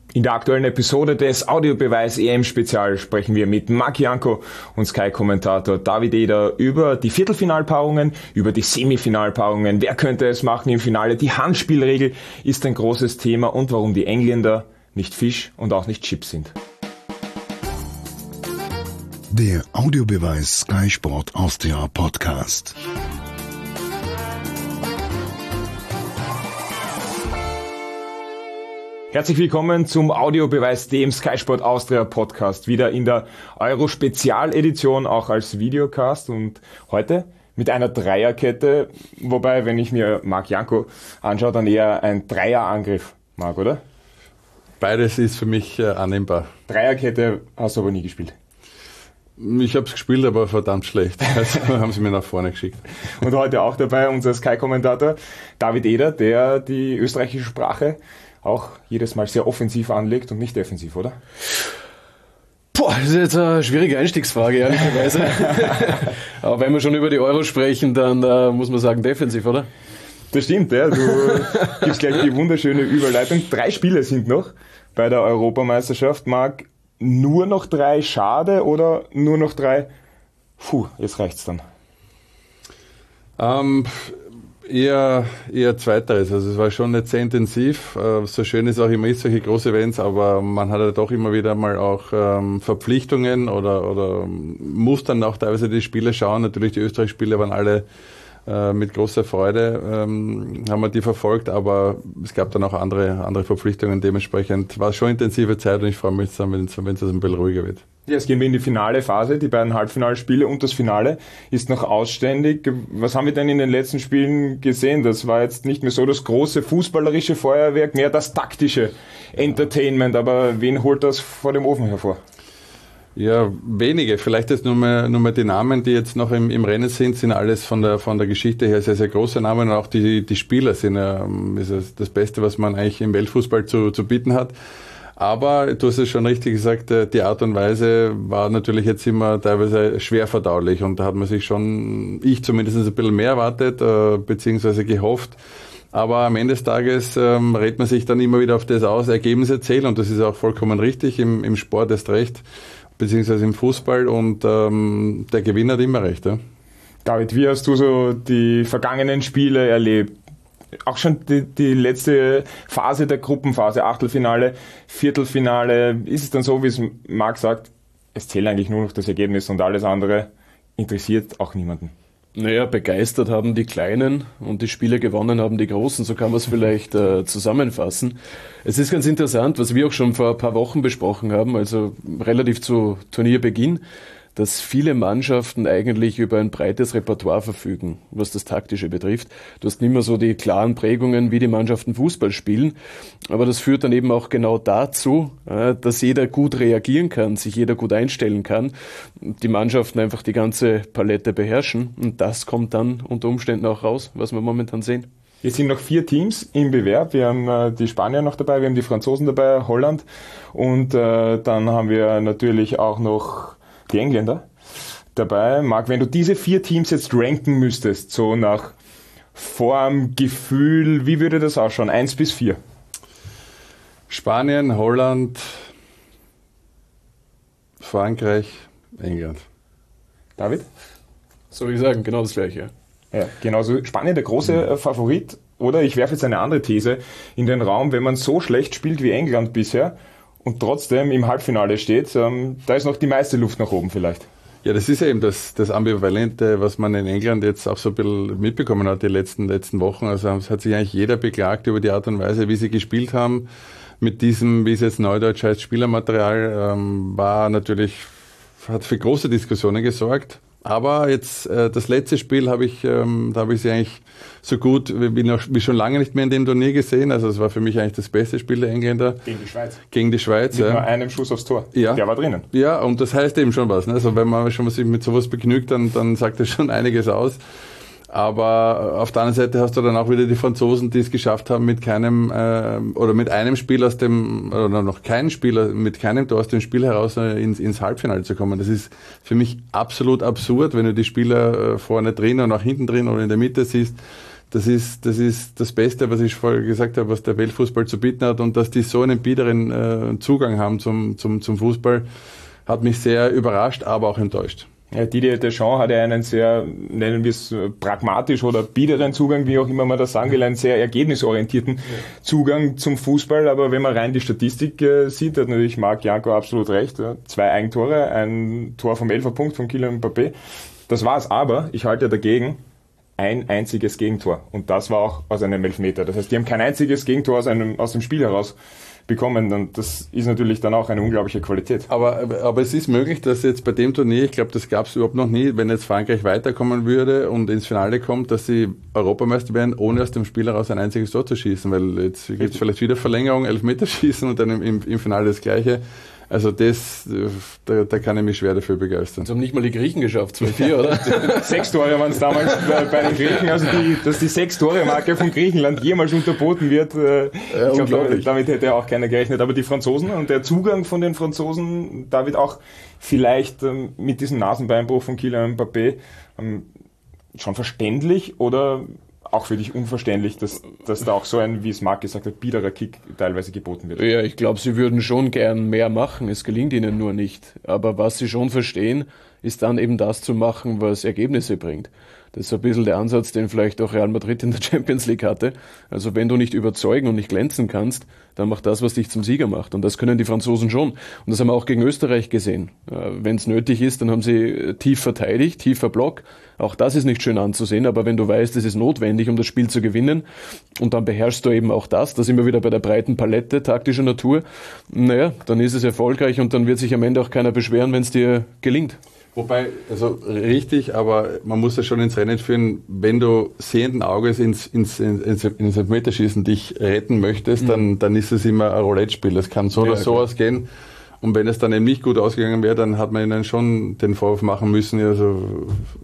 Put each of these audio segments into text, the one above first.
In der aktuellen Episode des Audiobeweis EM-Spezial sprechen wir mit Marc Janko und Sky-Kommentator David Eder über die Viertelfinalpaarungen, über die Semifinalpaarungen. Wer könnte es machen im Finale? Die Handspielregel ist ein großes Thema und warum die Engländer nicht Fisch und auch nicht Chips sind. Der Audiobeweis Sky Sport Austria Podcast. Herzlich willkommen zum Audiobeweis, dem Sky Sport Austria Podcast. Wieder in der Euro-Spezialedition, auch als Videocast und heute mit einer Dreierkette. Wobei, wenn ich mir Marc Janko anschaue, dann eher ein Dreierangriff, Marc, oder? Beides ist für mich annehmbar. Dreierkette hast du aber nie gespielt. Ich habe es gespielt, aber verdammt schlecht. Also haben sie mir nach vorne geschickt. Und heute auch dabei unser Sky-Kommentator David Eder, der die österreichische Sprache auch jedes Mal sehr offensiv anlegt und nicht defensiv, oder? Boah, das ist jetzt eine schwierige Einstiegsfrage, ehrlicherweise. Aber wenn wir schon über die Euro sprechen, dann muss man sagen defensiv, oder? Das stimmt, ja. Du gibst gleich die wunderschöne Überleitung. 3 Spiele sind noch bei der Europameisterschaft. Marc, nur noch 3 schade oder nur noch 3? Jetzt reicht's dann. Eher Zweiteres. Also es war schon nicht sehr intensiv. So schön es auch immer ist, solche große Events, aber man hat ja doch immer wieder mal auch Verpflichtungen oder muss dann auch teilweise die Spiele schauen. Natürlich die Österreich-Spiele waren alle mit großer Freude, haben wir die verfolgt, aber es gab dann auch andere Verpflichtungen. Dementsprechend war es schon intensive Zeit und ich freue mich jetzt, wenn es ein bisschen ruhiger wird. Jetzt gehen wir in die finale Phase, die beiden Halbfinalspiele und das Finale ist noch ausständig. Was haben wir denn in den letzten Spielen gesehen? Das war jetzt nicht mehr so das große fußballerische Feuerwerk, mehr das taktische Entertainment. Aber wen holt das vor dem Ofen hervor? Ja, wenige. Vielleicht jetzt nur mal die Namen, die jetzt noch im Rennen sind alles von der Geschichte her sehr, sehr große Namen und auch die Spieler sind ist das Beste, was man eigentlich im Weltfußball zu bieten hat. Aber du hast es schon richtig gesagt, die Art und Weise war natürlich jetzt immer teilweise schwer verdaulich und da hat man sich schon, ich zumindest ein bisschen mehr erwartet, beziehungsweise gehofft. Aber am Ende des Tages rät man sich dann immer wieder auf das aus, Ergebnisse zählen und das ist auch vollkommen richtig, im Sport erst recht, beziehungsweise im Fußball und der Gewinner hat immer recht. Ja. David, wie hast du so die vergangenen Spiele erlebt? Auch schon die letzte Phase der Gruppenphase, Achtelfinale, Viertelfinale, ist es dann so, wie es Marc sagt, es zählt eigentlich nur noch das Ergebnis und alles andere interessiert auch niemanden? Naja, begeistert haben die Kleinen und die Spiele gewonnen haben die Großen, so kann man es vielleicht zusammenfassen. Es ist ganz interessant, was wir auch schon vor ein paar Wochen besprochen haben, also relativ zu Turnierbeginn, dass viele Mannschaften eigentlich über ein breites Repertoire verfügen, was das Taktische betrifft. Du hast nicht mehr so die klaren Prägungen, wie die Mannschaften Fußball spielen, aber das führt dann eben auch genau dazu, dass jeder gut reagieren kann, sich jeder gut einstellen kann, die Mannschaften einfach die ganze Palette beherrschen und das kommt dann unter Umständen auch raus, was wir momentan sehen. Jetzt sind noch 4 Teams im Bewerb. Wir haben die Spanier noch dabei, wir haben die Franzosen dabei, Holland und dann haben wir natürlich auch noch die Engländer dabei. Marc, wenn du diese 4 Teams jetzt ranken müsstest, so nach Form, Gefühl, wie würde das ausschauen? 1 bis 4? Spanien, Holland, Frankreich, England. David? Soll ich sagen, genau das Gleiche. Ja, genauso. Spanien der große Favorit. Oder ich werfe jetzt eine andere These in den Raum, wenn man so schlecht spielt wie England bisher, und trotzdem im Halbfinale steht, da ist noch die meiste Luft nach oben vielleicht. Ja, das ist ja eben das Ambivalente, was man in England jetzt auch so ein bisschen mitbekommen hat die letzten Wochen. Also es hat sich eigentlich jeder beklagt über die Art und Weise, wie sie gespielt haben. Mit diesem, wie es jetzt neudeutsch heißt, Spielermaterial, hat für große Diskussionen gesorgt. Aber jetzt das letzte Spiel da habe ich sie eigentlich so gut wie schon lange nicht mehr in dem Turnier gesehen. Also es war für mich eigentlich das beste Spiel der Engländer. Gegen die Schweiz. Mit nur einem Schuss aufs Tor. Ja. Der war drinnen. Ja, und das heißt eben schon was. Ne? Also wenn man schon sich mit sowas begnügt, dann sagt das schon einiges aus. Aber auf der anderen Seite hast du dann auch wieder die Franzosen, die es geschafft haben, mit keinem oder mit einem Spiel aus dem, oder noch kein Spieler mit keinem Tor aus dem Spiel heraus ins Halbfinale zu kommen. Das ist für mich absolut absurd, wenn du die Spieler vorne drin und auch hinten drin oder in der Mitte siehst. das ist das Beste, was ich vorher gesagt habe, was der Weltfußball zu bieten hat, und dass die so einen biederen Zugang haben zum Fußball, hat mich sehr überrascht, aber auch enttäuscht. Ja, Didier Deschamps hat ja einen sehr, nennen wir es pragmatisch oder biederen Zugang, wie auch immer man das sagen will, einen sehr ergebnisorientierten Zugang zum Fußball. Aber wenn man rein die Statistik sieht, hat natürlich Marc Janko absolut recht. 2 Eigentore, ein Tor vom Elferpunkt von Kylian Mbappé. Das war's, aber ich halte dagegen ein einziges Gegentor. Und das war auch aus einem Elfmeter. Das heißt, die haben kein einziges Gegentor aus dem Spiel heraus bekommen, und das ist natürlich dann auch eine unglaubliche Qualität. Aber es ist möglich, dass jetzt bei dem Turnier, ich glaube, das gab es überhaupt noch nie, wenn jetzt Frankreich weiterkommen würde und ins Finale kommt, dass sie Europameister werden, ohne aus dem Spiel heraus ein einziges Tor zu schießen, weil jetzt gibt es vielleicht wieder Verlängerung, Elfmeterschießen und dann im Finale das Gleiche. Also da kann ich mich schwer dafür begeistern. Das haben nicht mal die Griechen geschafft, 12-4, oder? 6 Tore waren es damals bei den Griechen, also dass die 6-Tore-Marke von Griechenland jemals unterboten wird, ich glaube, damit hätte auch keiner gerechnet. Aber die Franzosen und der Zugang von den Franzosen, David, auch vielleicht mit diesem Nasenbeinbruch von Kylian Mbappé, schon verständlich oder auch für dich unverständlich, dass da auch so ein, wie es Marc gesagt hat, biederer Kick teilweise geboten wird? Ja, ich glaube, sie würden schon gern mehr machen, es gelingt ihnen nur nicht. Aber was sie schon verstehen, ist dann eben das zu machen, was Ergebnisse bringt. Das ist so ein bisschen der Ansatz, den vielleicht auch Real Madrid in der Champions League hatte. Also wenn du nicht überzeugen und nicht glänzen kannst, dann mach das, was dich zum Sieger macht. Und das können die Franzosen schon. Und das haben wir auch gegen Österreich gesehen. Wenn es nötig ist, dann haben sie tief verteidigt, tiefer Block. Auch das ist nicht schön anzusehen, aber wenn du weißt, es ist notwendig, um das Spiel zu gewinnen, und dann beherrschst du eben auch das, da sind wir wieder bei der breiten Palette taktischer Natur, naja, dann ist es erfolgreich und dann wird sich am Ende auch keiner beschweren, wenn es dir gelingt. Wobei, also richtig, aber man muss ja schon ins Rennen führen, wenn du sehenden Auges ins Elfmeterschießen dich retten möchtest, dann ist es immer ein Roulette-Spiel. Das kann so oder so ausgehen. Und wenn es dann eben nicht gut ausgegangen wäre, dann hat man ihnen schon den Vorwurf machen müssen, also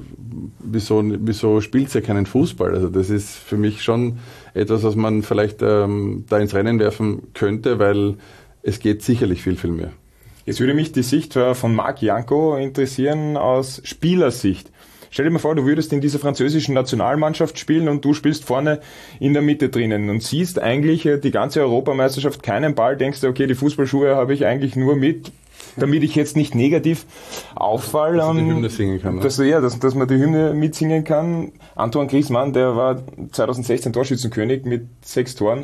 wieso spielt ihr keinen Fußball? Also das ist für mich schon etwas, was man vielleicht da ins Rennen werfen könnte, weil es geht sicherlich viel, viel mehr. Jetzt würde mich die Sicht von Marc Janko interessieren aus Spielersicht. Stell dir mal vor, du würdest in dieser französischen Nationalmannschaft spielen und du spielst vorne in der Mitte drinnen und siehst eigentlich die ganze Europameisterschaft keinen Ball, denkst du, okay, die Fußballschuhe habe ich eigentlich nur mit, damit ich jetzt nicht negativ auffalle. Dass man die Hymne singen kann. Dass man die Hymne mitsingen kann. Antoine Griezmann, der war 2016 Torschützenkönig mit 6 Toren.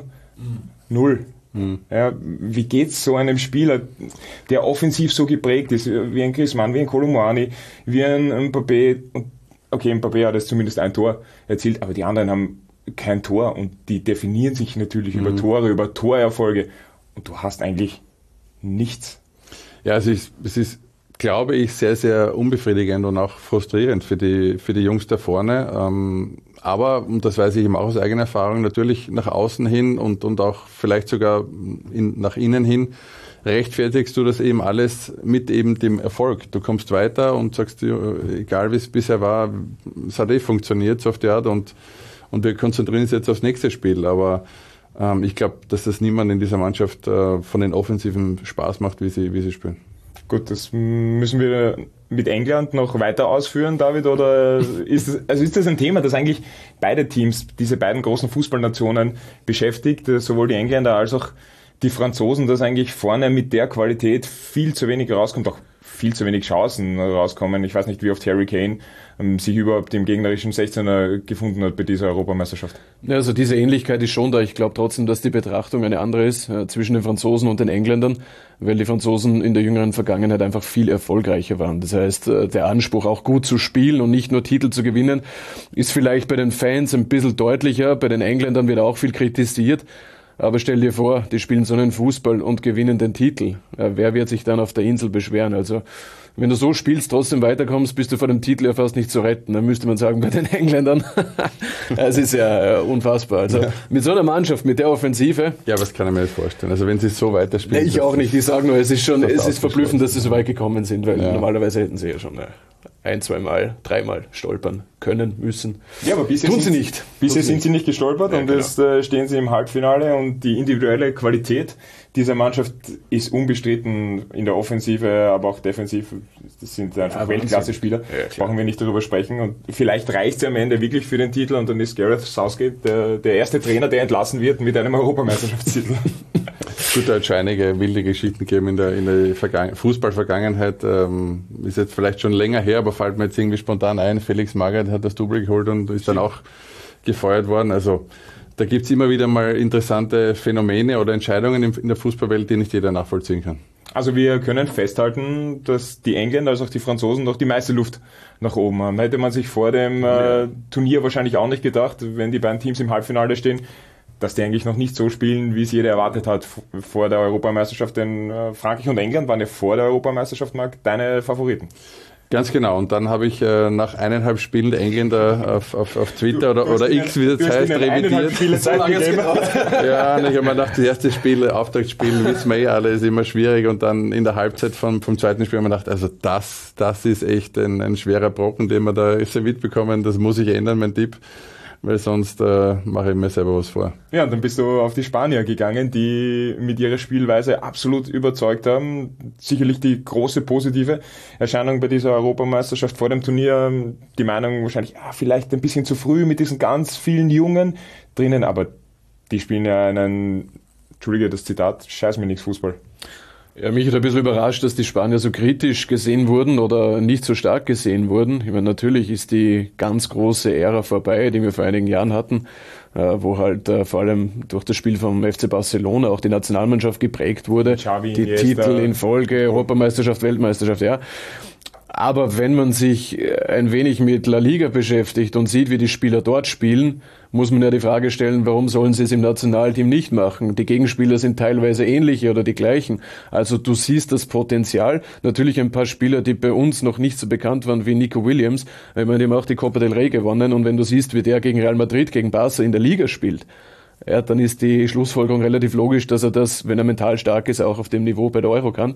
0. Ja, wie geht's so einem Spieler, der offensiv so geprägt ist, wie ein Griezmann, wie ein Koulibaly, wie ein Mbappé? Okay, Mbappé hat jetzt zumindest ein Tor erzielt, aber die anderen haben kein Tor und die definieren sich natürlich über Tore, über Torerfolge und du hast eigentlich nichts. Ja, es ist, glaube ich, sehr, sehr unbefriedigend und auch frustrierend für die Jungs da vorne. Aber, und das weiß ich eben auch aus eigener Erfahrung, natürlich nach außen hin und auch vielleicht sogar nach innen hin, rechtfertigst du das eben alles mit eben dem Erfolg. Du kommst weiter und sagst, egal wie es bisher war, es hat funktioniert, so auf die Art, und wir konzentrieren uns jetzt aufs nächste Spiel. Aber ich glaube, dass das niemand in dieser Mannschaft von den Offensiven Spaß macht, wie sie spielen. Gut, das müssen wir mit England noch weiter ausführen, David, oder ist das ein Thema, das eigentlich beide Teams, diese beiden großen Fußballnationen beschäftigt, sowohl die Engländer als auch die Franzosen, dass eigentlich vorne mit der Qualität viel zu wenig rauskommt, auch viel zu wenig Chancen rauskommen. Ich weiß nicht, wie oft Harry Kane sich überhaupt im gegnerischen 16er gefunden hat bei dieser Europameisterschaft. Ja, also diese Ähnlichkeit ist schon da. Ich glaube trotzdem, dass die Betrachtung eine andere ist zwischen den Franzosen und den Engländern, weil die Franzosen in der jüngeren Vergangenheit einfach viel erfolgreicher waren. Das heißt, der Anspruch auch gut zu spielen und nicht nur Titel zu gewinnen, ist vielleicht bei den Fans ein bisschen deutlicher. Bei den Engländern wird auch viel kritisiert. Aber stell dir vor, die spielen so einen Fußball und gewinnen den Titel. Wer wird sich dann auf der Insel beschweren? Also, wenn du so spielst, trotzdem weiterkommst, bist du vor dem Titel ja fast nicht zu retten. Dann müsste man sagen, bei den Engländern. Es ist ja unfassbar. Also, mit so einer Mannschaft, mit der Offensive. Ja, was kann ich mir jetzt vorstellen? Also, wenn sie so weiterspielen. Ich auch nicht. Ich sage nur, es ist verblüffend, dass sie so weit gekommen sind, weil normalerweise hätten sie ja schon ein, zweimal, dreimal stolpern können, müssen. Ja, aber bisher tun sie nicht. Bisher sind sie nicht gestolpert, und jetzt stehen sie im Halbfinale, und die individuelle Qualität dieser Mannschaft ist unbestritten in der Offensive, aber auch defensiv. Das sind einfach Weltklasse-Spieler. Brauchen wir nicht darüber sprechen. Und vielleicht reicht es am Ende wirklich für den Titel, und dann ist Gareth Southgate der erste Trainer, der entlassen wird mit einem Europameisterschaftstitel. Gut, da hat schon einige wilde Geschichten gegeben in der Fußballvergangenheit. Ist jetzt vielleicht schon länger her, aber fällt mir jetzt irgendwie spontan ein. Felix Magath hat das Double geholt und ist dann auch gefeuert worden. Also da gibt es immer wieder mal interessante Phänomene oder Entscheidungen in der Fußballwelt, die nicht jeder nachvollziehen kann. Also wir können festhalten, dass die Engländer als auch die Franzosen noch die meiste Luft nach oben haben. Hätte man sich vor dem Turnier wahrscheinlich auch nicht gedacht, wenn die beiden Teams im Halbfinale stehen, dass die eigentlich noch nicht so spielen, wie es jeder erwartet hat vor der Europameisterschaft. Denn Frankreich und England waren ja vor der Europameisterschaft, Marc, deine Favoriten. Ganz genau. Und dann habe ich nach 1,5 Spielen der Engländer auf Twitter oder X, wie das heißt, revidiert. Ja, und ich habe mir gedacht, das erste Spiel, Auftaktspiel, wissen wir alle, ist immer schwierig. Und dann in der Halbzeit vom zweiten Spiel habe ich mir gedacht, also das ist echt ein schwerer Brocken, den wir da serviert bekommen. Das muss ich ändern, mein Tipp. Weil sonst mache ich mir selber was vor. Ja, und dann bist du auf die Spanier gegangen, die mit ihrer Spielweise absolut überzeugt haben. Sicherlich die große positive Erscheinung bei dieser Europameisterschaft vor dem Turnier. Die Meinung wahrscheinlich, vielleicht ein bisschen zu früh mit diesen ganz vielen Jungen drinnen, aber die spielen ja Entschuldige das Zitat, scheiß mir nichts Fußball. Ja, mich hat ein bisschen überrascht, dass die Spanier so kritisch gesehen wurden oder nicht so stark gesehen wurden. Ich meine, natürlich ist die ganz große Ära vorbei, die wir vor einigen Jahren hatten, wo halt vor allem durch das Spiel vom FC Barcelona auch die Nationalmannschaft geprägt wurde. Xavi, die Titel in Folge, Europameisterschaft, Weltmeisterschaft, ja. Aber wenn man sich ein wenig mit La Liga beschäftigt und sieht, wie die Spieler dort spielen, muss man ja die Frage stellen, warum sollen sie es im Nationalteam nicht machen? Die Gegenspieler sind teilweise ähnliche oder die gleichen. Also du siehst das Potenzial. Natürlich ein paar Spieler, die bei uns noch nicht so bekannt waren wie Nico Williams. Ich meine, die haben auch die Copa del Rey gewonnen. Und wenn du siehst, wie der gegen Real Madrid, gegen Barca in der Liga spielt, ja, dann ist die Schlussfolgerung relativ logisch, dass er das, wenn er mental stark ist, auch auf dem Niveau bei der Euro kann.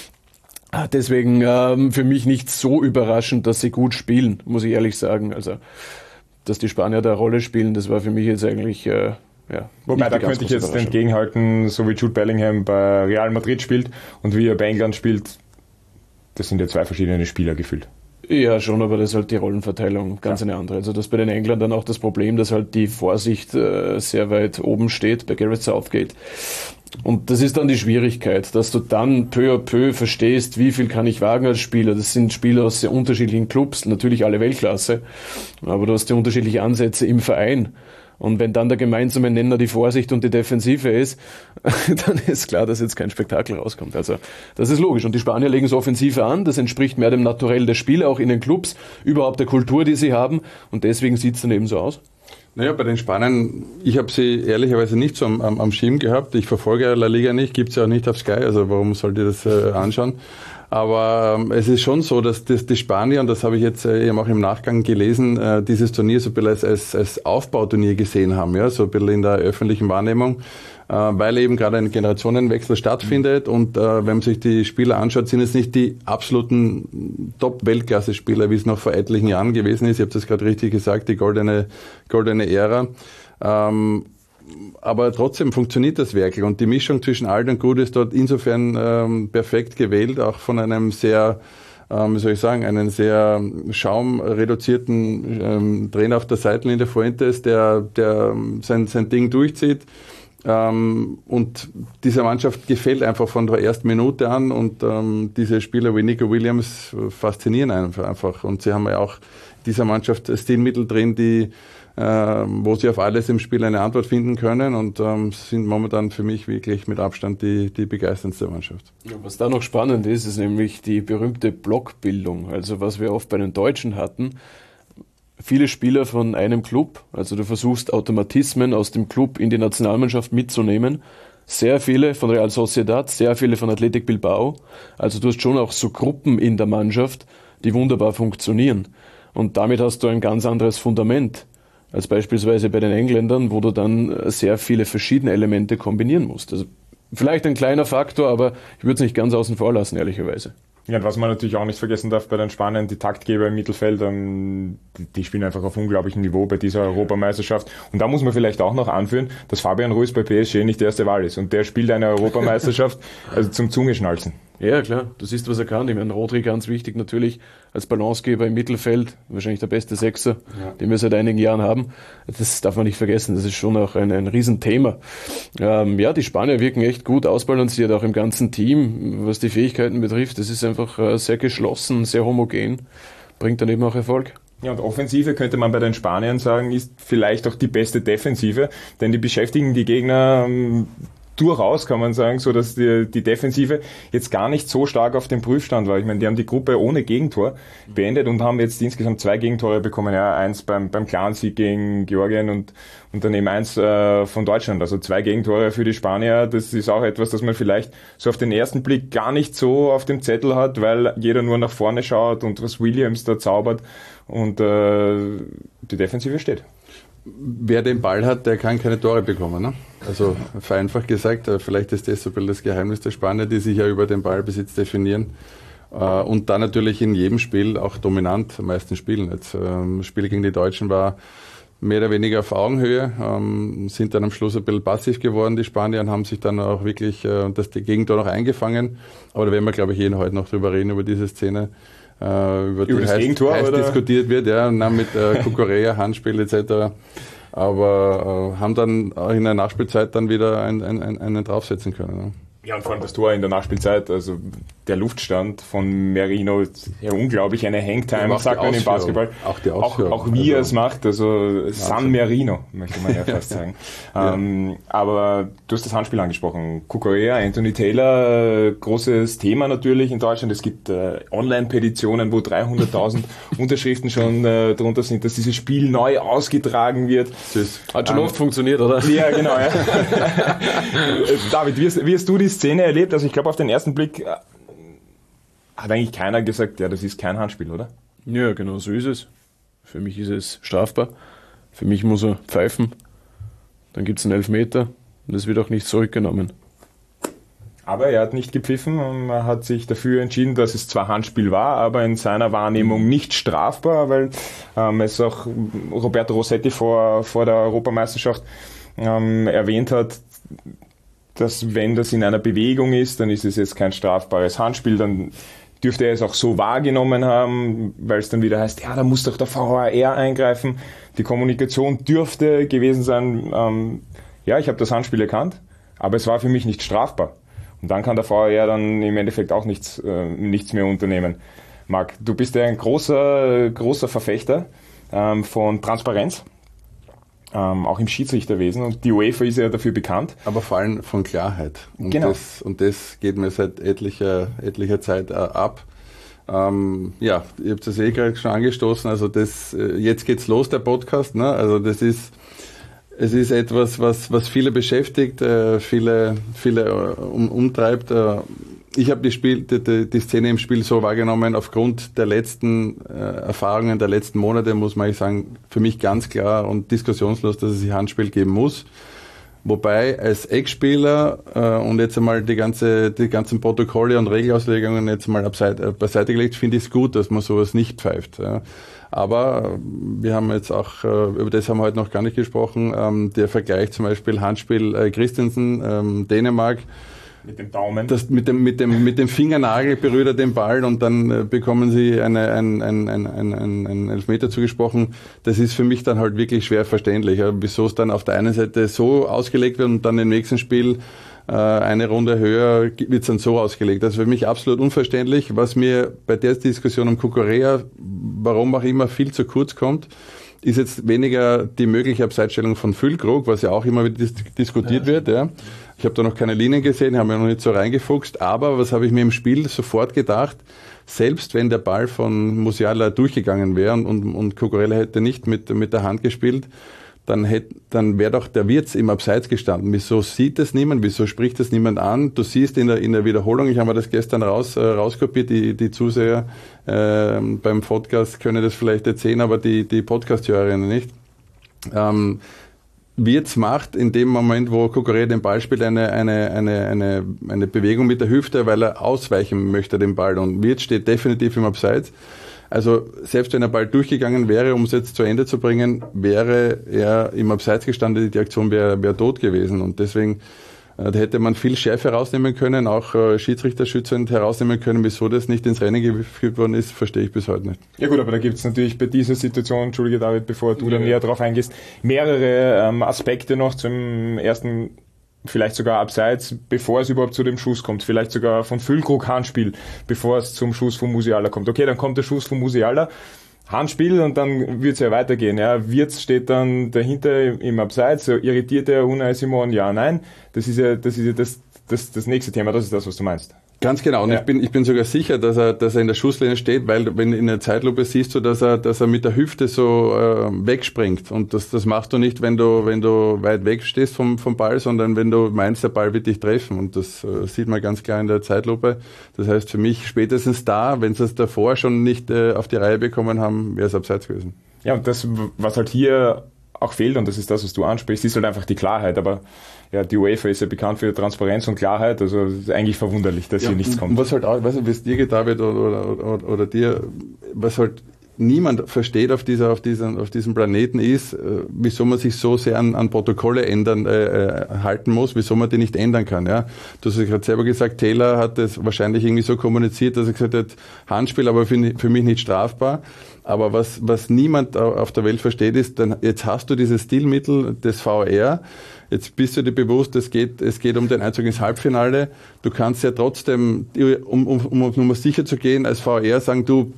Deswegen für mich nicht so überraschend, dass sie gut spielen, muss ich ehrlich sagen. Also, dass die Spanier da eine Rolle spielen, das war für mich jetzt eigentlich, Wobei, da könnte ich jetzt entgegenhalten, so wie Jude Bellingham bei Real Madrid spielt und wie er bei England spielt, das sind ja zwei verschiedene Spieler gefühlt. Ja, schon, aber das ist halt die Rollenverteilung ganz eine andere. Also das bei den Engländern auch das Problem, dass halt die Vorsicht sehr weit oben steht bei Gareth Southgate. Und das ist dann die Schwierigkeit, dass du dann peu à peu verstehst, wie viel kann ich wagen als Spieler. Das sind Spieler aus sehr unterschiedlichen Clubs, natürlich alle Weltklasse, aber du hast ja unterschiedliche Ansätze im Verein. Und wenn dann der gemeinsame Nenner die Vorsicht und die Defensive ist, dann ist klar, dass jetzt kein Spektakel rauskommt. Also das ist logisch. Und die Spanier legen es offensiver an. Das entspricht mehr dem Naturell der Spieler, auch in den Clubs, überhaupt der Kultur, die sie haben. Und deswegen sieht es dann eben so aus. Naja, bei den Spaniern, ich habe sie ehrlicherweise nicht so am Schirm gehabt. Ich verfolge La Liga nicht, gibt es ja auch nicht auf Sky, also warum sollt ihr das anschauen? Aber es ist schon so, dass die Spanier, und das habe ich jetzt eben auch im Nachgang gelesen, dieses Turnier so ein bisschen als Aufbauturnier gesehen haben, ja, so ein bisschen in der öffentlichen Wahrnehmung, weil eben gerade ein Generationenwechsel stattfindet und wenn man sich die Spieler anschaut, sind es nicht die absoluten Top-Weltklasse-Spieler, wie es noch vor etlichen Jahren gewesen ist. Ich habe das gerade richtig gesagt, die goldene Ära. Aber trotzdem funktioniert das Werkel und die Mischung zwischen alt und gut ist dort insofern perfekt gewählt, auch von einem sehr, einen sehr schaumreduzierten Trainer auf der Seitenlinie Fuentes, der sein Ding durchzieht. Und dieser Mannschaft gefällt einfach von der ersten Minute an und diese Spieler wie Nico Williams faszinieren einfach. Und sie haben ja auch dieser Mannschaft Stilmittel drin, wo sie auf alles im Spiel eine Antwort finden können und sind momentan für mich wirklich mit Abstand die begeisterndste Mannschaft. Ja, was da noch spannend ist, ist nämlich die berühmte Blockbildung. Also was wir oft bei den Deutschen hatten, viele Spieler von einem Club, also du versuchst Automatismen aus dem Club in die Nationalmannschaft mitzunehmen. Sehr viele von Real Sociedad, sehr viele von Athletic Bilbao. Also du hast schon auch so Gruppen in der Mannschaft, die wunderbar funktionieren. Und damit hast du ein ganz anderes Fundament als beispielsweise bei den Engländern, wo du dann sehr viele verschiedene Elemente kombinieren musst. Also vielleicht ein kleiner Faktor, aber ich würde es nicht ganz außen vor lassen, ehrlicherweise. Ja, und was man natürlich auch nicht vergessen darf bei den Spaniern, die Taktgeber im Mittelfeld, die spielen einfach auf unglaublichem Niveau bei dieser Europameisterschaft. Und da muss man vielleicht auch noch anführen, dass Fabian Ruiz bei PSG nicht die erste Wahl ist. Und der spielt eine Europameisterschaft also zum Zungeschnalzen. Ja, klar, du siehst, was er kann. Ich meine, Rodri ganz wichtig natürlich als Balancegeber im Mittelfeld, wahrscheinlich der beste Sechser, den wir seit einigen Jahren haben. Das darf man nicht vergessen, das ist schon auch ein Riesenthema. Ja, die Spanier wirken echt gut ausbalanciert, auch im ganzen Team, was die Fähigkeiten betrifft. Das ist einfach sehr geschlossen, sehr homogen, bringt dann eben auch Erfolg. Ja, und Offensive könnte man bei den Spaniern sagen, ist vielleicht auch die beste Defensive, denn die beschäftigen die Gegner durchaus, kann man sagen, so dass die Defensive jetzt gar nicht so stark auf dem Prüfstand war. Ich meine, die haben die Gruppe ohne Gegentor beendet und haben jetzt insgesamt 2 Gegentore bekommen. Ja, eins beim klaren Sieg gegen Georgien und dann eben eins von Deutschland. Also 2 Gegentore für die Spanier. Das ist auch etwas, das man vielleicht so auf den ersten Blick gar nicht so auf dem Zettel hat, weil jeder nur nach vorne schaut und was Williams da zaubert und die Defensive steht. Wer den Ball hat, der kann keine Tore bekommen. Ne? Also vereinfacht gesagt, vielleicht ist das so ein bisschen das Geheimnis der Spanier, die sich ja über den Ballbesitz definieren und dann natürlich in jedem Spiel auch dominant am meisten spielen. Jetzt, das Spiel gegen die Deutschen war mehr oder weniger auf Augenhöhe, sind dann am Schluss ein bisschen passiv geworden, die Spanier, und haben sich dann auch wirklich das Gegentor noch eingefangen. Aber da werden wir, glaube ich, heute noch drüber reden, über diese Szene. Über die das Gegentor, heiß diskutiert wird, ja, mit Cucurella, Handspiel etc. Aber haben dann in der Nachspielzeit dann wieder einen draufsetzen können. Ja. Ja, und vor allem das Tor in der Nachspielzeit, also der Luftstand von Merino ist ja unglaublich, eine Hangtime, sagt man im Basketball. Auch die Ausführung. Auch wie er es macht, also San Merino, möchte man ja fast sagen. Ja. Aber du hast das Handspiel angesprochen. Cucurella, Anthony Taylor, großes Thema natürlich in Deutschland. Es gibt Online-Petitionen, wo 300.000 Unterschriften schon drunter sind, dass dieses Spiel neu ausgetragen wird. Hat schon oft funktioniert, oder? Ja, genau. Ja. David, wie hast du die Szene erlebt? Also ich glaube, auf den ersten Blick hat eigentlich keiner gesagt, ja, das ist kein Handspiel, oder? Ja, genau so ist es. Für mich ist es strafbar. Für mich muss er pfeifen. Dann gibt es einen Elfmeter und es wird auch nicht zurückgenommen. Aber er hat nicht gepfiffen und er hat sich dafür entschieden, dass es zwar Handspiel war, aber in seiner Wahrnehmung nicht strafbar, weil es auch Roberto Rossetti vor der Europameisterschaft erwähnt hat, dass wenn das in einer Bewegung ist, dann ist es jetzt kein strafbares Handspiel, dann dürfte er es auch so wahrgenommen haben, weil es dann wieder heißt, ja, da muss doch der VAR eingreifen. Die Kommunikation dürfte gewesen sein, ja, ich habe das Handspiel erkannt, aber es war für mich nicht strafbar. Und dann kann der VAR dann im Endeffekt auch nichts mehr unternehmen. Marc, du bist ja ein großer Verfechter von Transparenz. Auch im Schiedsrichterwesen, und die UEFA ist ja dafür bekannt. Aber vor allem von Klarheit. Und genau. Das geht mir seit etlicher Zeit ab. Ja, ihr habt das gerade schon angestoßen, also jetzt geht's los, der Podcast, ne? Also es ist etwas, was viele beschäftigt, viele umtreibt. Ich habe die Szene im Spiel so wahrgenommen, aufgrund der letzten Erfahrungen der letzten Monate, muss man eigentlich sagen, für mich ganz klar und diskussionslos, dass es hier Handspiel geben muss. Wobei als Ex-Spieler und jetzt einmal die ganzen Protokolle und Regelauslegungen jetzt mal beiseite gelegt, finde ich es gut, dass man sowas nicht pfeift. Ja. Aber wir haben jetzt auch, über das haben wir heute noch gar nicht gesprochen, der Vergleich zum Beispiel Handspiel Christensen, Dänemark. Mit dem Daumen. Das mit dem Fingernagel berührt er den Ball und dann bekommen sie einen Elfmeter zugesprochen. Das ist für mich dann halt wirklich schwer verständlich, ja, wieso es dann auf der einen Seite so ausgelegt wird und dann im nächsten Spiel eine Runde höher wird es dann so ausgelegt. Das ist für mich absolut unverständlich. Was mir bei der Diskussion um Cucurella, warum auch immer, viel zu kurz kommt, ist jetzt weniger die mögliche Abseitsstellung von Füllkrug, was ja auch immer wieder diskutiert wird. Ja. Ich habe da noch keine Linien gesehen, habe mir noch nicht so reingefuchst, aber was habe ich mir im Spiel sofort gedacht, selbst wenn der Ball von Musiala durchgegangen wäre und Cucurella hätte nicht mit der Hand gespielt, dann wäre doch der Wirtz im Abseits gestanden. Wieso sieht das niemand? Wieso spricht das niemand an? Du siehst in der Wiederholung, ich habe mir das gestern rauskopiert, die Zuseher beim Podcast können das vielleicht jetzt sehen, aber die Podcast-Hörerinnen nicht. Wirtz macht in dem Moment, wo Kukurea den Ball spielt, eine Bewegung mit der Hüfte, weil er ausweichen möchte den Ball. Und Wirtz steht definitiv im Abseits. Also selbst wenn der Ball durchgegangen wäre, um es jetzt zu Ende zu bringen, wäre er im Abseits gestanden, die Aktion wäre tot gewesen. Und deswegen da hätte man viel Schärfe herausnehmen können, auch schiedsrichterschützend herausnehmen können. Wieso das nicht ins Rennen geführt worden ist, verstehe ich bis heute nicht. Ja gut, aber da gibt es natürlich bei dieser Situation, entschuldige David, bevor du da näher drauf eingehst, mehrere Aspekte noch zum ersten, vielleicht sogar abseits, bevor es überhaupt zu dem Schuss kommt. Vielleicht sogar von Füllkrug Handspiel, bevor es zum Schuss von Musiala kommt. Okay, dann kommt der Schuss von Musiala, Handspiel und dann wird es ja weitergehen. Ja. Wirtz steht dann dahinter im Abseits, so irritiert er Unai Simon, ja, nein. Das ist ja das nächste Thema, das ist das, was du meinst. Ganz genau. Und ja. ich bin sogar sicher, dass er in der Schusslinie steht, weil wenn in der Zeitlupe siehst du, dass er mit der Hüfte so wegspringt. Und das machst du nicht, wenn du weit weg stehst vom Ball, sondern wenn du meinst, der Ball wird dich treffen. Und das sieht man ganz klar in der Zeitlupe. Das heißt für mich spätestens da, wenn sie es davor schon nicht auf die Reihe bekommen haben, wäre es abseits gewesen. Ja, und das, was halt hier auch fehlt, und das ist das, was du ansprichst, ist halt einfach die Klarheit. Aber ja, die UEFA ist ja bekannt für Transparenz und Klarheit, also es ist eigentlich verwunderlich, dass hier nichts kommt. Was halt auch, weiß nicht, wie es dir geht, David, oder dir, was halt niemand versteht auf diesem Planeten ist, wieso man sich so sehr an Protokolle halten muss, wieso man die nicht ändern kann. Ja? Du hast gerade selber gesagt, Taylor hat das wahrscheinlich irgendwie so kommuniziert, dass er gesagt hat, Handspiel, aber für mich nicht strafbar. Aber was niemand auf der Welt versteht, ist, dann jetzt hast du dieses Stilmittel des VR, jetzt bist du dir bewusst, es geht um den Einzug ins Halbfinale. Du kannst ja trotzdem, um sicher zu gehen, als VR sagen, du,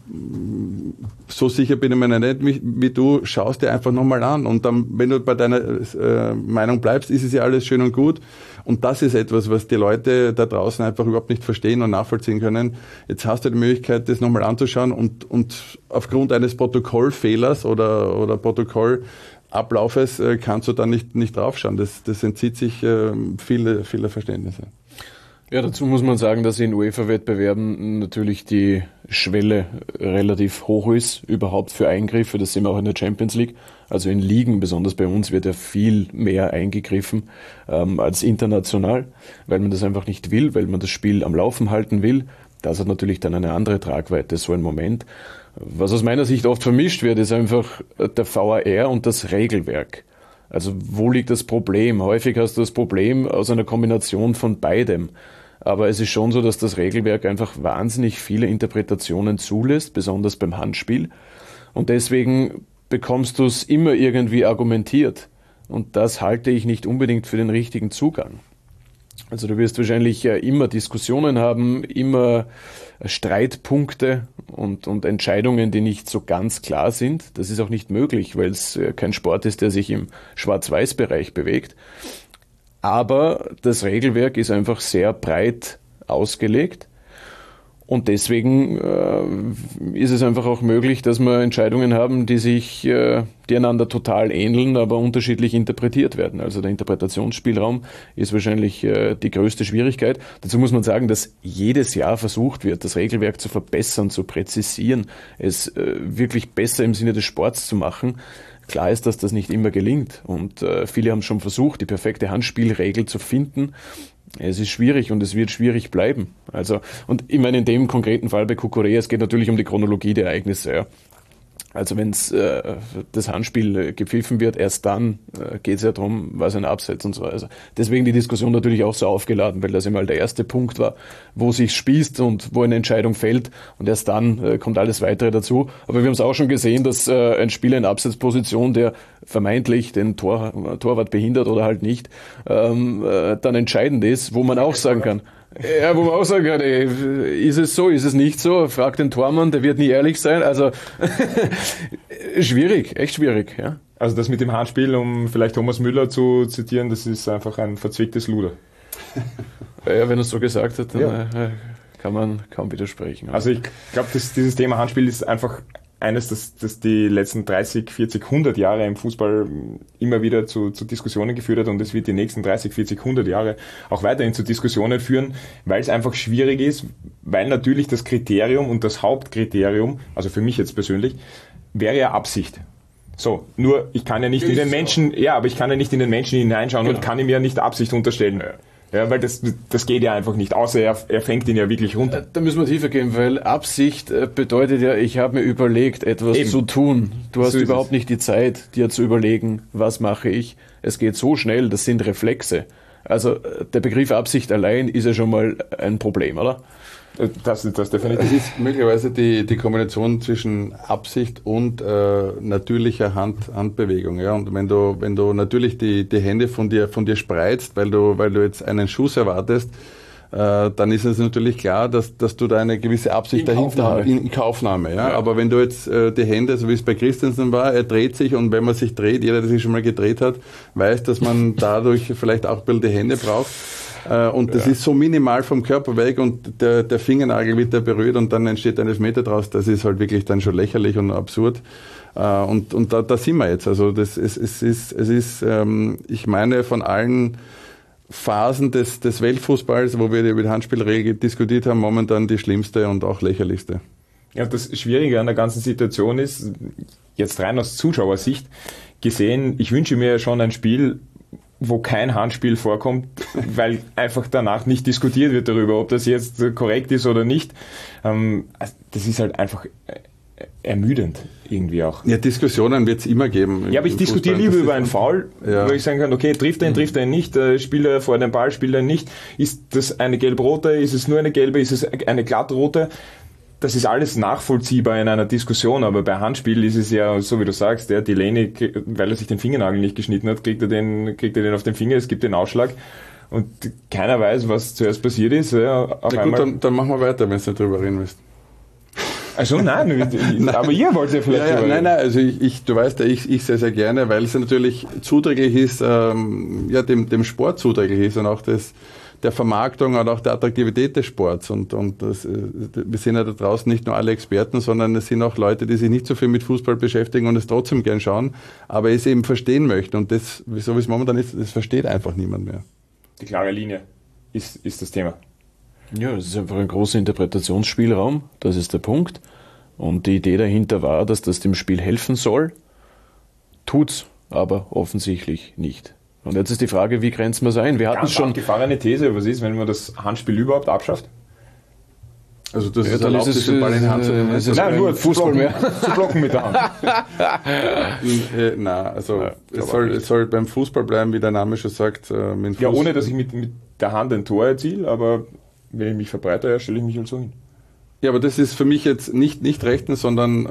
so sicher bin ich mir nicht wie du, schaust dir einfach nochmal an. Und dann, wenn du bei deiner Meinung bleibst, ist es ja alles schön und gut. Und das ist etwas, was die Leute da draußen einfach überhaupt nicht verstehen und nachvollziehen können. Jetzt hast du die Möglichkeit, das nochmal anzuschauen und aufgrund eines Protokollfehlers oder Protokollablaufes kannst du da nicht draufschauen. Das entzieht sich viele Verständnisse. Ja, dazu muss man sagen, dass in UEFA-Wettbewerben natürlich die Schwelle relativ hoch ist, überhaupt für Eingriffe. Das sehen wir auch in der Champions League. Also in Ligen, besonders bei uns, wird ja viel mehr eingegriffen als international, weil man das einfach nicht will, weil man das Spiel am Laufen halten will. Das hat natürlich dann eine andere Tragweite, so ein Moment. Was aus meiner Sicht oft vermischt wird, ist einfach der VAR und das Regelwerk. Also wo liegt das Problem? Häufig hast du das Problem aus einer Kombination von beidem. Aber es ist schon so, dass das Regelwerk einfach wahnsinnig viele Interpretationen zulässt, besonders beim Handspiel. Und deswegen bekommst du es immer irgendwie argumentiert. Und das halte ich nicht unbedingt für den richtigen Zugang. Also du wirst wahrscheinlich immer Diskussionen haben, immer Streitpunkte und Entscheidungen, die nicht so ganz klar sind. Das ist auch nicht möglich, weil es kein Sport ist, der sich im Schwarz-Weiß-Bereich bewegt. Aber das Regelwerk ist einfach sehr breit ausgelegt. Und deswegen ist es einfach auch möglich, dass wir Entscheidungen haben, die einander total ähneln, aber unterschiedlich interpretiert werden. Also der Interpretationsspielraum ist wahrscheinlich die größte Schwierigkeit. Dazu muss man sagen, dass jedes Jahr versucht wird, das Regelwerk zu verbessern, zu präzisieren, es wirklich besser im Sinne des Sports zu machen. Klar ist, dass das nicht immer gelingt. Und viele haben schon versucht, die perfekte Handspielregel zu finden. Es ist schwierig und es wird schwierig bleiben. Also, und ich meine, in dem konkreten Fall bei Kukurea, es geht natürlich um die Chronologie der Ereignisse. Ja. Also wenn das Handspiel gepfiffen wird, erst dann geht es ja darum, was ein Abseits und so. Also deswegen die Diskussion natürlich auch so aufgeladen, weil das immer der erste Punkt war, wo sich spießt und wo eine Entscheidung fällt und erst dann kommt alles Weitere dazu. Aber wir haben es auch schon gesehen, dass ein Spieler in Abseitsposition, der vermeintlich den Torwart behindert oder halt nicht, dann entscheidend ist, wo man auch sagen kann, ja, wo man auch sagen kann, ist es so, ist es nicht so? Frag den Tormann, der wird nie ehrlich sein. Also schwierig, echt schwierig. Ja. Also das mit dem Handspiel, um vielleicht Thomas Müller zu zitieren, das ist einfach ein verzwicktes Luder. Ja, wenn er es so gesagt hat, dann kann man kaum widersprechen. Also ich glaube, dieses Thema Handspiel ist einfach eines, das die letzten 30, 40, 100 Jahre im Fußball immer wieder zu Diskussionen geführt hat und es wird die nächsten 30, 40, 100 Jahre auch weiterhin zu Diskussionen führen, weil es einfach schwierig ist, weil natürlich das Kriterium und das Hauptkriterium, also für mich jetzt persönlich, wäre ja Absicht. So, nur ich kann ja nicht in den Menschen, aber ich kann ja nicht in den Menschen hineinschauen und kann ihm ja nicht Absicht unterstellen. Ja, weil das geht ja einfach nicht, außer er fängt ihn ja wirklich runter. Da müssen wir tiefer gehen, weil Absicht bedeutet ja, ich habe mir überlegt, etwas zu tun. Du hast überhaupt nicht die Zeit, dir zu überlegen, was mache ich. Es geht so schnell, das sind Reflexe. Also der Begriff Absicht allein ist ja schon mal ein Problem, oder? Das definitiv. Das ist möglicherweise die Kombination zwischen Absicht und natürlicher Handbewegung. Ja? Und wenn du natürlich die Hände von dir spreizt, weil du jetzt einen Schuss erwartest, dann ist es natürlich klar, dass du da eine gewisse Absicht dahinter hast, in Kaufnahme. Ja? Aber wenn du jetzt die Hände, so wie es bei Christensen war, er dreht sich und wenn man sich dreht, jeder, der sich schon mal gedreht hat, weiß, dass man dadurch vielleicht auch ein bisschen die Hände braucht. Und das ist so minimal vom Körper weg und der Fingernagel wird da berührt und dann entsteht ein Elfmeter draus. Das ist halt wirklich dann schon lächerlich und absurd. Und da sind wir jetzt. Also es ist, ich meine, von allen Phasen des Weltfußballs, wo wir über die Handspielregel diskutiert haben, momentan die schlimmste und auch lächerlichste. Ja, das Schwierige an der ganzen Situation ist, jetzt rein aus Zuschauersicht gesehen, ich wünsche mir schon ein Spiel, wo kein Handspiel vorkommt, weil einfach danach nicht diskutiert wird darüber, ob das jetzt korrekt ist oder nicht. Das ist halt einfach ermüdend irgendwie auch. Ja, Diskussionen wird es immer geben. Ja, aber ich diskutiere lieber über einen Foul, wo ich sagen kann, okay, trifft er ihn nicht, spielt er vor dem Ball, spielt er ihn nicht, ist das eine gelb-rote, ist es nur eine gelbe, ist es eine glattrote? Das ist alles nachvollziehbar in einer Diskussion, aber bei Handspiel ist es ja, so wie du sagst, der Delaney, weil er sich den Fingernagel nicht geschnitten hat, kriegt er den auf den Finger, es gibt den Ausschlag und keiner weiß, was zuerst passiert ist. Ja, na gut, dann machen wir weiter, wenn du nicht drüber reden willst. Also nein, aber ihr wollt ja vielleicht drüber reden. Nein, also du weißt ja, ich sehr, sehr gerne, weil es natürlich zuträglich ist, dem Sport zuträglich ist und auch der Vermarktung und auch der Attraktivität des Sports. Und wir sind ja da draußen nicht nur alle Experten, sondern es sind auch Leute, die sich nicht so viel mit Fußball beschäftigen und es trotzdem gern schauen, aber es eben verstehen möchten. Und das, so wie es momentan ist, das versteht einfach niemand mehr. Die klare Linie ist das Thema. Ja, es ist einfach ein großer Interpretationsspielraum, das ist der Punkt. Und die Idee dahinter war, dass das dem Spiel helfen soll, tut's aber offensichtlich nicht. Und jetzt ist die Frage, wie grenzen wir es ein? Wir hatten schon abgefahrene These, was ist, wenn man das Handspiel überhaupt abschafft? Also das ist erlaubt, den Ball in die Hand zu nehmen. Nein, nur Fußball mehr. Zu blocken mit der Hand. Es soll beim Fußball bleiben, wie der Name schon sagt. Ja, ohne dass ich mit der Hand ein Tor erziele, aber wenn ich mich verbreite, stelle ich mich halt so hin. Ja, aber das ist für mich jetzt nicht rechtens, sondern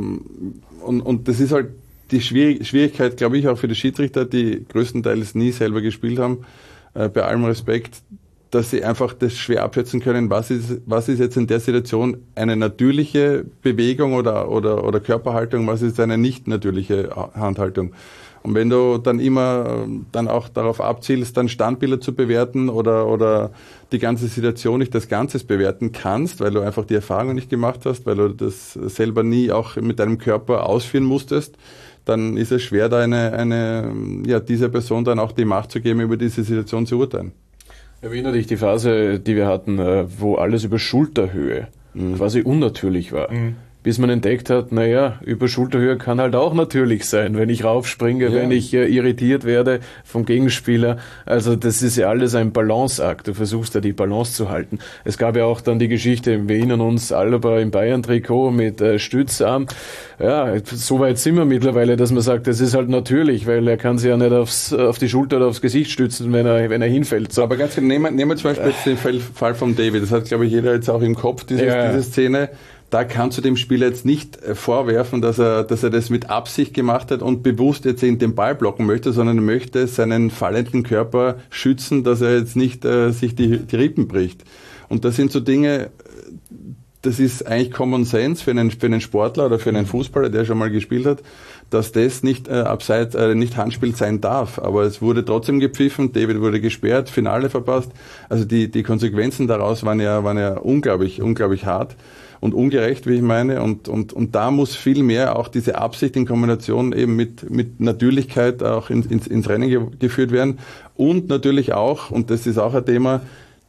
und das ist halt die Schwierigkeit, glaube ich, auch für die Schiedsrichter, die größtenteils nie selber gespielt haben, bei allem Respekt, dass sie einfach das schwer abschätzen können, was ist jetzt in der Situation eine natürliche Bewegung oder Körperhaltung, was ist eine nicht natürliche Handhaltung. Und wenn du dann immer dann auch darauf abzielst, dann Standbilder zu bewerten oder die ganze Situation nicht das Ganze bewerten kannst, weil du einfach die Erfahrung nicht gemacht hast, weil du das selber nie auch mit deinem Körper ausführen musstest, dann ist es schwer, da dieser Person dann auch die Macht zu geben, über diese Situation zu urteilen. Erinnere dich die Phase, die wir hatten, wo alles über Schulterhöhe quasi unnatürlich war. Bis man entdeckt hat, über Schulterhöhe kann halt auch natürlich sein, wenn ich raufspringe, wenn ich irritiert werde vom Gegenspieler. Also das ist ja alles ein Balanceakt. Du versuchst ja die Balance zu halten. Es gab ja auch dann die Geschichte, wir erinnern uns, Alaba im Bayern-Trikot mit Stützarm. Ja, so weit sind wir mittlerweile, dass man sagt, das ist halt natürlich, weil er kann sich ja nicht auf die Schulter oder aufs Gesicht stützen, wenn er hinfällt. So. Aber ganz genau, nehmen wir zum Beispiel jetzt den Fall von David. Das hat, glaube ich, jeder jetzt auch im Kopf, diese Szene. Da kannst du dem Spieler jetzt nicht vorwerfen, dass er das mit Absicht gemacht hat und bewusst jetzt den Ball blocken möchte, sondern er möchte seinen fallenden Körper schützen, dass er jetzt nicht sich die Rippen bricht. Und das sind so Dinge, das ist eigentlich Common Sense für einen Sportler oder für einen Fußballer, der schon mal gespielt hat, dass das nicht nicht Handspiel sein darf. Aber es wurde trotzdem gepfiffen, David wurde gesperrt, Finale verpasst. Also die Konsequenzen daraus waren ja unglaublich hart und ungerecht, wie ich meine. Und da muss viel mehr auch diese Absicht in Kombination eben mit Natürlichkeit auch ins Rennen geführt werden. Und natürlich auch, und das ist auch ein Thema,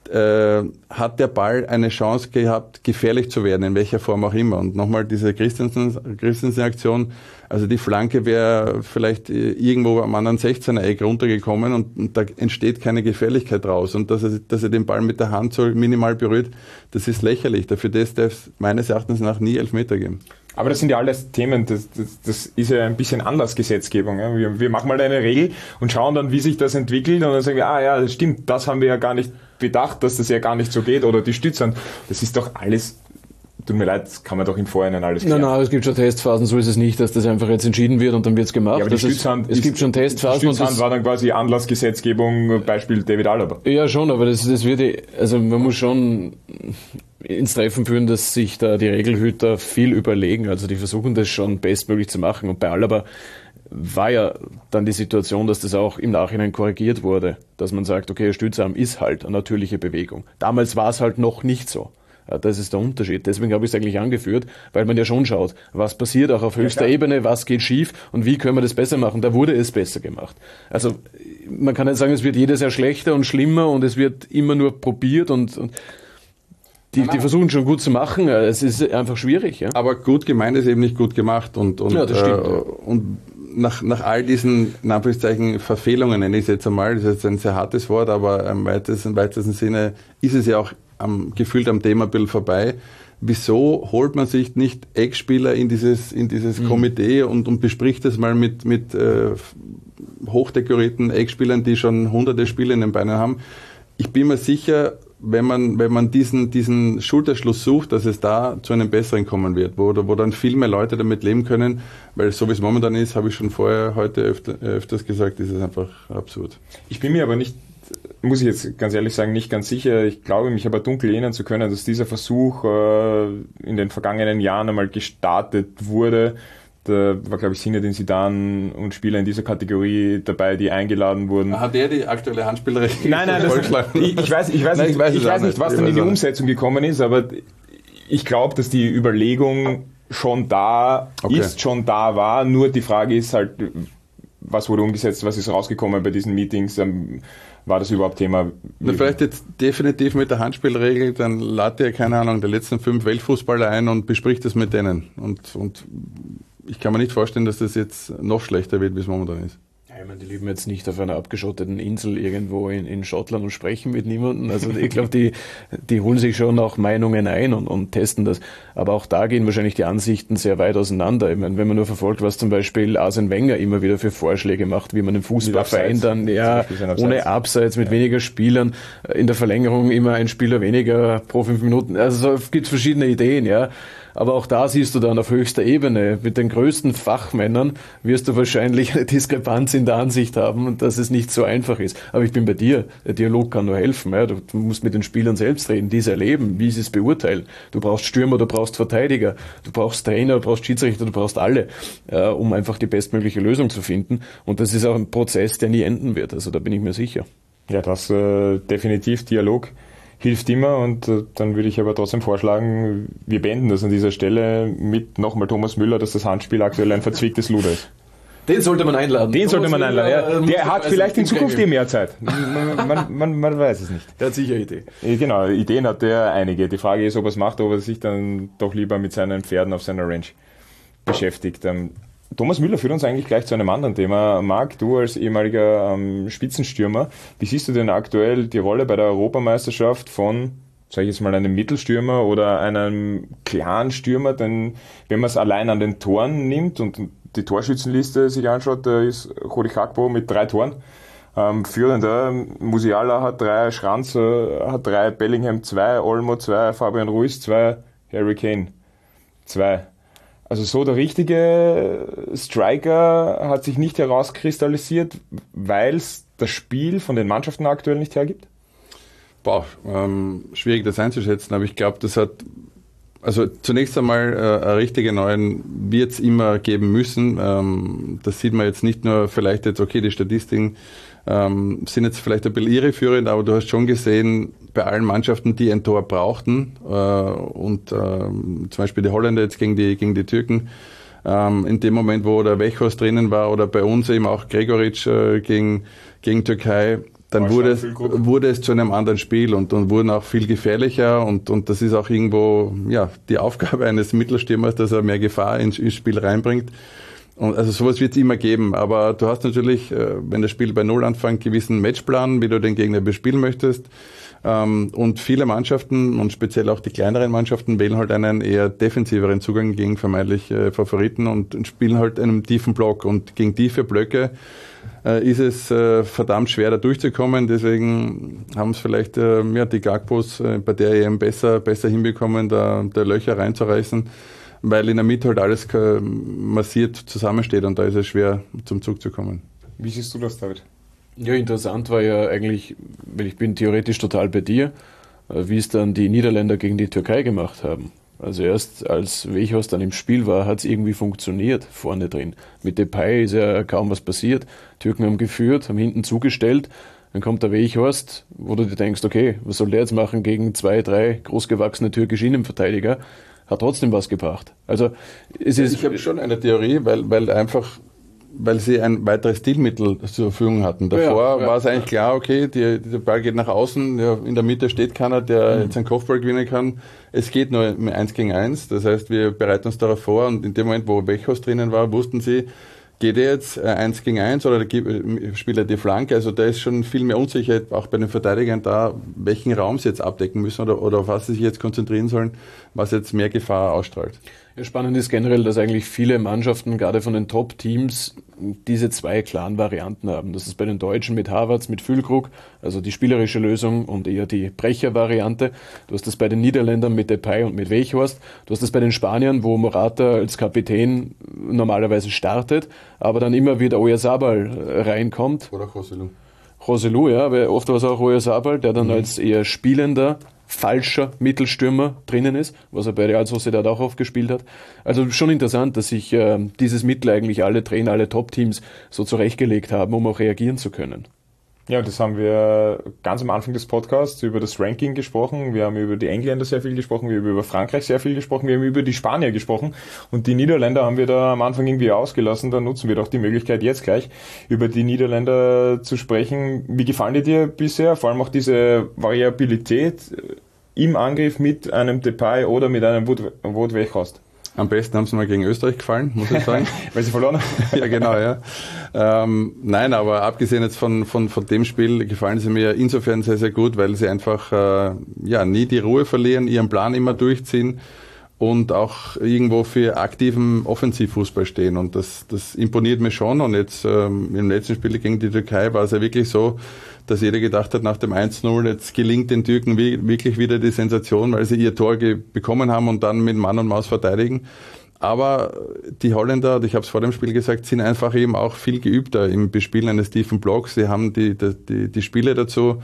hat der Ball eine Chance gehabt, gefährlich zu werden, in welcher Form auch immer. Und nochmal diese Christensen-Aktion, also die Flanke wäre vielleicht irgendwo am anderen 16er-Eck runtergekommen und da entsteht keine Gefährlichkeit raus. Und dass er den Ball mit der Hand so minimal berührt, das ist lächerlich. Dafür darf es meines Erachtens nach nie Elfmeter geben. Aber das sind ja alles Themen, das ist ja ein bisschen Anlassgesetzgebung. Ja. Wir machen mal eine Regel und schauen dann, wie sich das entwickelt und dann sagen wir, ja, das stimmt, das haben wir ja gar nicht bedacht, dass das ja gar nicht so geht oder die Stützern. Das ist doch alles, tut mir leid, das kann man doch im Vorhinein alles klären. Nein, es gibt schon Testphasen, so ist es nicht, dass das einfach jetzt entschieden wird und dann wird es gemacht. Ja, aber es gibt schon Testphasen. Die Stützhand war dann quasi Anlassgesetzgebung, Beispiel David Alaba. Ja, schon, aber das wird, also man muss schon ins Treffen führen, dass sich da die Regelhüter viel überlegen. Also die versuchen das schon bestmöglich zu machen. Und bei Alaba war ja dann die Situation, dass das auch im Nachhinein korrigiert wurde. Dass man sagt, okay, Stützarm ist halt eine natürliche Bewegung. Damals war es halt noch nicht so. Das ist der Unterschied. Deswegen habe ich es eigentlich angeführt, weil man ja schon schaut, was passiert auch auf höchster Ebene, was geht schief und wie können wir das besser machen. Da wurde es besser gemacht. Also man kann nicht sagen, es wird jedes Jahr schlechter und schlimmer und es wird immer nur probiert und die versuchen schon gut zu machen, es ist einfach schwierig. Ja? Aber gut gemeint ist eben nicht gut gemacht. Und ja, das stimmt. Und nach all diesen, in Anführungszeichen, Verfehlungen, nenne ich es jetzt einmal, das ist jetzt ein sehr hartes Wort, aber im weitesten Sinne ist es ja auch gefühlt am Thema ein bisschen vorbei. Wieso holt man sich nicht Ex-Spieler in dieses Komitee und bespricht das mal mit hochdekorierten Ex-Spielern, die schon hunderte Spiele in den Beinen haben? Ich bin mir sicher, wenn man diesen Schulterschluss sucht, dass es da zu einem besseren kommen wird, wo dann viel mehr Leute damit leben können, weil so wie es momentan ist, habe ich schon vorher heute öfters gesagt, ist es einfach absurd. Ich bin mir aber nicht, muss ich jetzt ganz ehrlich sagen, nicht ganz sicher. Ich glaube, mich aber dunkel erinnern zu können, dass dieser Versuch in den vergangenen Jahren einmal gestartet wurde. Da war, glaube ich, Zinedine Zidane und Spieler in dieser Kategorie dabei, die eingeladen wurden. Hat der die aktuelle Handspielerin? Nein, ich weiß nicht, was dann in die Umsetzung gekommen ist, aber ich glaube, dass die Überlegung schon da war. Nur die Frage ist halt, was wurde umgesetzt, was ist rausgekommen bei diesen Meetings? War das überhaupt Thema? Na, vielleicht jetzt definitiv mit der Handspielregel, dann lad dir, keine Ahnung, der letzten 5 Weltfußballer ein und bespricht das mit denen. Und ich kann mir nicht vorstellen, dass das jetzt noch schlechter wird, wie es momentan ist. Ja, ich meine, die leben jetzt nicht auf einer abgeschotteten Insel irgendwo in Schottland und sprechen mit niemandem. Also ich glaube, die holen sich schon auch Meinungen ein und testen das. Aber auch da gehen wahrscheinlich die Ansichten sehr weit auseinander. Ich meine, wenn man nur verfolgt, was zum Beispiel Arsene Wenger immer wieder für Vorschläge macht, wie man den Fußballverein dann ohne Abseits mit weniger Spielern, in der Verlängerung immer ein Spieler weniger pro 5 Minuten. Also es gibt verschiedene Ideen, ja. Aber auch da siehst du dann auf höchster Ebene, mit den größten Fachmännern wirst du wahrscheinlich eine Diskrepanz in der Ansicht haben und dass es nicht so einfach ist. Aber ich bin bei dir, der Dialog kann nur helfen. Ja. Du musst mit den Spielern selbst reden, die es erleben, wie sie es beurteilen. Du brauchst Stürmer, du brauchst Verteidiger, du brauchst Trainer, du brauchst Schiedsrichter, du brauchst alle, um einfach die bestmögliche Lösung zu finden. Und das ist auch ein Prozess, der nie enden wird. Also da bin ich mir sicher. Ja, das definitiv Dialog hilft immer und dann würde ich aber trotzdem vorschlagen, wir beenden das an dieser Stelle mit nochmal Thomas Müller, dass das Handspiel aktuell ein verzwicktes Luder ist. Den sollte man einladen. Ja. Der hat vielleicht in Zukunft mehr Zeit. Man weiß es nicht. Der hat sicher Ideen. Genau, Ideen hat er einige. Die Frage ist, ob er es macht, ob er sich dann doch lieber mit seinen Pferden auf seiner Ranch beschäftigt. Thomas Müller führt uns eigentlich gleich zu einem anderen Thema. Marc, du als ehemaliger Spitzenstürmer, wie siehst du denn aktuell die Rolle bei der Europameisterschaft von, sag ich jetzt mal, einem Mittelstürmer oder einem klaren Stürmer? Denn wenn man es allein an den Toren nimmt und die Torschützenliste sich anschaut, da ist Rudi Kakpo mit 3 Toren. Führender, Musiala hat 3, Schranz hat 3, Bellingham 2, Olmo 2, Fabian Ruiz 2, Harry Kane 2. Also so der richtige Striker hat sich nicht herauskristallisiert, weil es das Spiel von den Mannschaften aktuell nicht hergibt? Schwierig das einzuschätzen, aber ich glaube, das hat, also zunächst einmal eine richtige Neuen wird es immer geben müssen. Das sieht man jetzt nicht nur vielleicht jetzt, okay, die Statistiken sind jetzt vielleicht ein bisschen irreführend, aber du hast schon gesehen, bei allen Mannschaften, die ein Tor brauchten, und zum Beispiel die Holländer jetzt gegen die Türken, in dem Moment, wo der Weghorst drinnen war oder bei uns eben auch Gregoritsch gegen Türkei, dann wurde es zu einem anderen Spiel und wurden auch viel gefährlicher und das ist auch irgendwo die Aufgabe eines Mittelstürmers, dass er mehr Gefahr ins Spiel reinbringt. Und also sowas wird es immer geben, aber du hast natürlich, wenn das Spiel bei Null anfängt, gewissen Matchplan, wie du den Gegner bespielen möchtest. Und viele Mannschaften und speziell auch die kleineren Mannschaften wählen halt einen eher defensiveren Zugang gegen vermeintlich Favoriten und spielen halt einen tiefen Block. Und gegen tiefe Blöcke ist es verdammt schwer, da durchzukommen. Deswegen haben es vielleicht die Gagbos bei der EM besser hinbekommen, da Löcher reinzureißen, weil in der Mitte halt alles massiert zusammensteht und da ist es schwer zum Zug zu kommen. Wie siehst du das, David? Ja, interessant war ja eigentlich, weil ich bin theoretisch total bei dir, wie es dann die Niederländer gegen die Türkei gemacht haben. Also erst als Weghorst dann im Spiel war, hat es irgendwie funktioniert vorne drin. Mit Depay ist ja kaum was passiert. Türken haben geführt, haben hinten zugestellt. Dann kommt der Weghorst, wo du dir denkst, okay, was soll der jetzt machen gegen 2, 3 großgewachsene türkische Innenverteidiger? Hat trotzdem was gebracht. Also es ist. Ich habe schon eine Theorie, weil sie ein weiteres Stilmittel zur Verfügung hatten. Davor war es eigentlich klar, okay, der Ball geht nach außen, in der Mitte steht keiner, der jetzt einen Kopfball gewinnen kann. Es geht nur 1 gegen 1, das heißt, wir bereiten uns darauf vor und in dem Moment, wo Weghorst drinnen war, wussten sie, geht er jetzt 1 gegen 1 oder spielt er die Flanke? Also da ist schon viel mehr Unsicherheit auch bei den Verteidigern da, welchen Raum sie jetzt abdecken müssen oder auf was sie sich jetzt konzentrieren sollen, was jetzt mehr Gefahr ausstrahlt. Ja, spannend ist generell, dass eigentlich viele Mannschaften, gerade von den Top-Teams, diese 2 klaren Varianten haben. Das ist bei den Deutschen mit Havertz, mit Füllkrug, also die spielerische Lösung und eher die Brecher-Variante. Du hast das bei den Niederländern mit Depay und mit Weghorst. Du hast das bei den Spaniern, wo Morata als Kapitän normalerweise startet, aber dann immer wieder Oyarzabal reinkommt. Oder Joselu, ja, aber oft war es auch Oyarzabal, der dann als eher spielender, falscher Mittelstürmer drinnen ist, was er bei Real Sociedad auch oft gespielt hat. Also schon interessant, dass sich dieses Mittel eigentlich alle Trainer, alle Top-Teams so zurechtgelegt haben, um auch reagieren zu können. Ja, das haben wir ganz am Anfang des Podcasts über das Ranking gesprochen. Wir haben über die Engländer sehr viel gesprochen, wir haben über Frankreich sehr viel gesprochen, wir haben über die Spanier gesprochen und die Niederländer haben wir da am Anfang irgendwie ausgelassen. Da nutzen wir doch die Möglichkeit jetzt gleich über die Niederländer zu sprechen. Wie gefallen dir bisher? Vor allem auch diese Variabilität im Angriff mit einem Depay oder mit einem Wout Weghorst. Am besten haben sie mal gegen Österreich gefallen, muss ich sagen. Weil sie verloren haben? Ja, genau, ja. Nein, aber abgesehen jetzt von dem Spiel gefallen sie mir insofern sehr, sehr gut, weil sie einfach nie die Ruhe verlieren, ihren Plan immer durchziehen und auch irgendwo für aktiven Offensivfußball stehen. Und das imponiert mir schon. Und jetzt im letzten Spiel gegen die Türkei war es ja wirklich so, dass jeder gedacht hat, nach dem 1-0, jetzt gelingt den Türken wirklich wieder die Sensation, weil sie ihr Tor bekommen haben und dann mit Mann und Maus verteidigen. Aber die Holländer, ich habe es vor dem Spiel gesagt, sind einfach eben auch viel geübter im Bespielen eines tiefen Blocks. Sie haben die Spiele dazu,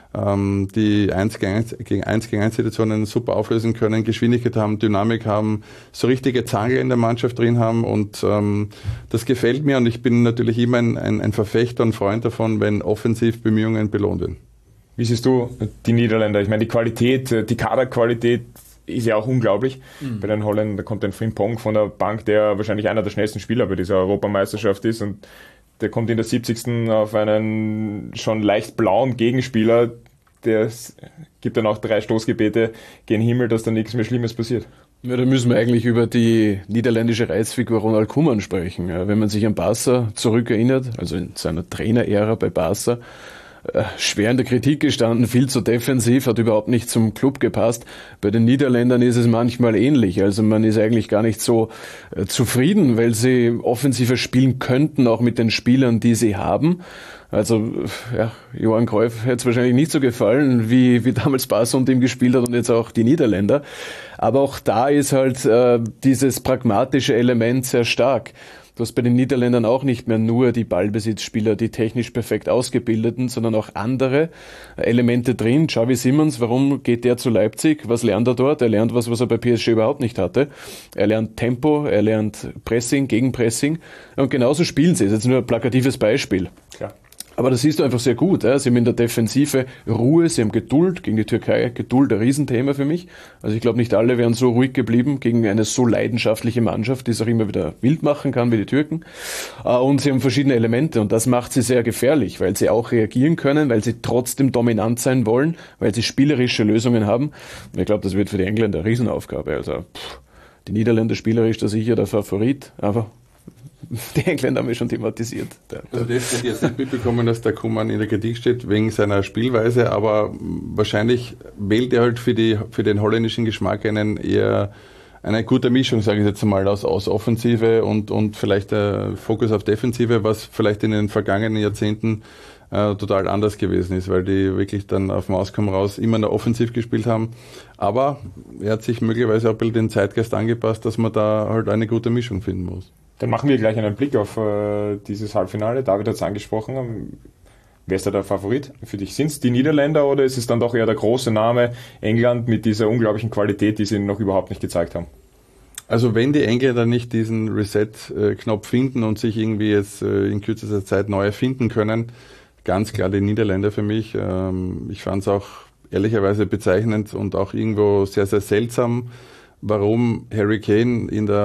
die 1 gegen 1 Situationen super auflösen können, Geschwindigkeit haben, Dynamik haben, so richtige Zangel in der Mannschaft drin haben und das gefällt mir und ich bin natürlich immer ein Verfechter und Freund davon, wenn Offensivbemühungen belohnt werden. Wie siehst du die Niederländer? Ich meine, die Qualität, die Kaderqualität ist ja auch unglaublich. Bei den Holländern, da kommt ein Frimpong von der Bank, der wahrscheinlich einer der schnellsten Spieler bei dieser Europameisterschaft ist und der kommt in der 70. auf einen schon leicht blauen Gegenspieler, der gibt dann auch 3 Stoßgebete gen Himmel, dass da nichts mehr Schlimmes passiert. Ja, da müssen wir eigentlich über die niederländische Reizfigur Ronald Koeman sprechen. Wenn man sich an Barca zurückerinnert, also in seiner Trainerära bei Barca, schwer in der Kritik gestanden, viel zu defensiv, hat überhaupt nicht zum Club gepasst. Bei den Niederländern ist es manchmal ähnlich. Also man ist eigentlich gar nicht so zufrieden, weil sie offensiver spielen könnten, auch mit den Spielern, die sie haben. Also Johan Cruyff hätte es wahrscheinlich nicht so gefallen, wie damals Barca und ihm gespielt hat und jetzt auch die Niederländer. Aber auch da ist halt dieses pragmatische Element sehr stark. Du hast bei den Niederländern auch nicht mehr nur die Ballbesitzspieler, die technisch perfekt ausgebildeten, sondern auch andere Elemente drin. Xavi Simons, warum geht der zu Leipzig? Was lernt er dort? Er lernt was er bei PSG überhaupt nicht hatte. Er lernt Tempo, er lernt Pressing, Gegenpressing und genauso spielen sie. Das ist jetzt nur ein plakatives Beispiel. Klar. Aber das siehst du einfach sehr gut. Sie haben in der Defensive Ruhe, sie haben Geduld gegen die Türkei. Geduld, ein Riesenthema für mich. Also ich glaube, nicht alle wären so ruhig geblieben gegen eine so leidenschaftliche Mannschaft, die es auch immer wieder wild machen kann wie die Türken. Und sie haben verschiedene Elemente und das macht sie sehr gefährlich, weil sie auch reagieren können, weil sie trotzdem dominant sein wollen, weil sie spielerische Lösungen haben. Und ich glaube, das wird für die Engländer eine Riesenaufgabe. Also die Niederländer spielerisch da sicher der Favorit, aber die Engländer haben wir schon thematisiert. Also das hätte ich jetzt nicht mitbekommen, dass der Koeman in der Kritik steht, wegen seiner Spielweise, aber wahrscheinlich wählt er halt für den holländischen Geschmack eine gute Mischung, sage ich jetzt mal, aus Offensive und vielleicht Fokus auf Defensive, was vielleicht in den vergangenen Jahrzehnten total anders gewesen ist, weil die wirklich dann auf dem Auskommen raus immer noch offensiv gespielt haben. Aber er hat sich möglicherweise auch ein bisschen den Zeitgeist angepasst, dass man da halt eine gute Mischung finden muss. Dann machen wir gleich einen Blick auf dieses Halbfinale. David hat es angesprochen. Wer ist da der Favorit für dich? Sind es die Niederländer oder ist es dann doch eher der große Name England mit dieser unglaublichen Qualität, die sie noch überhaupt nicht gezeigt haben? Also wenn die Engländer nicht diesen Reset-Knopf finden und sich irgendwie jetzt in kürzester Zeit neu erfinden können, ganz klar die Niederländer für mich. Ich fand es auch ehrlicherweise bezeichnend und auch irgendwo sehr, sehr seltsam, warum Harry Kane in der,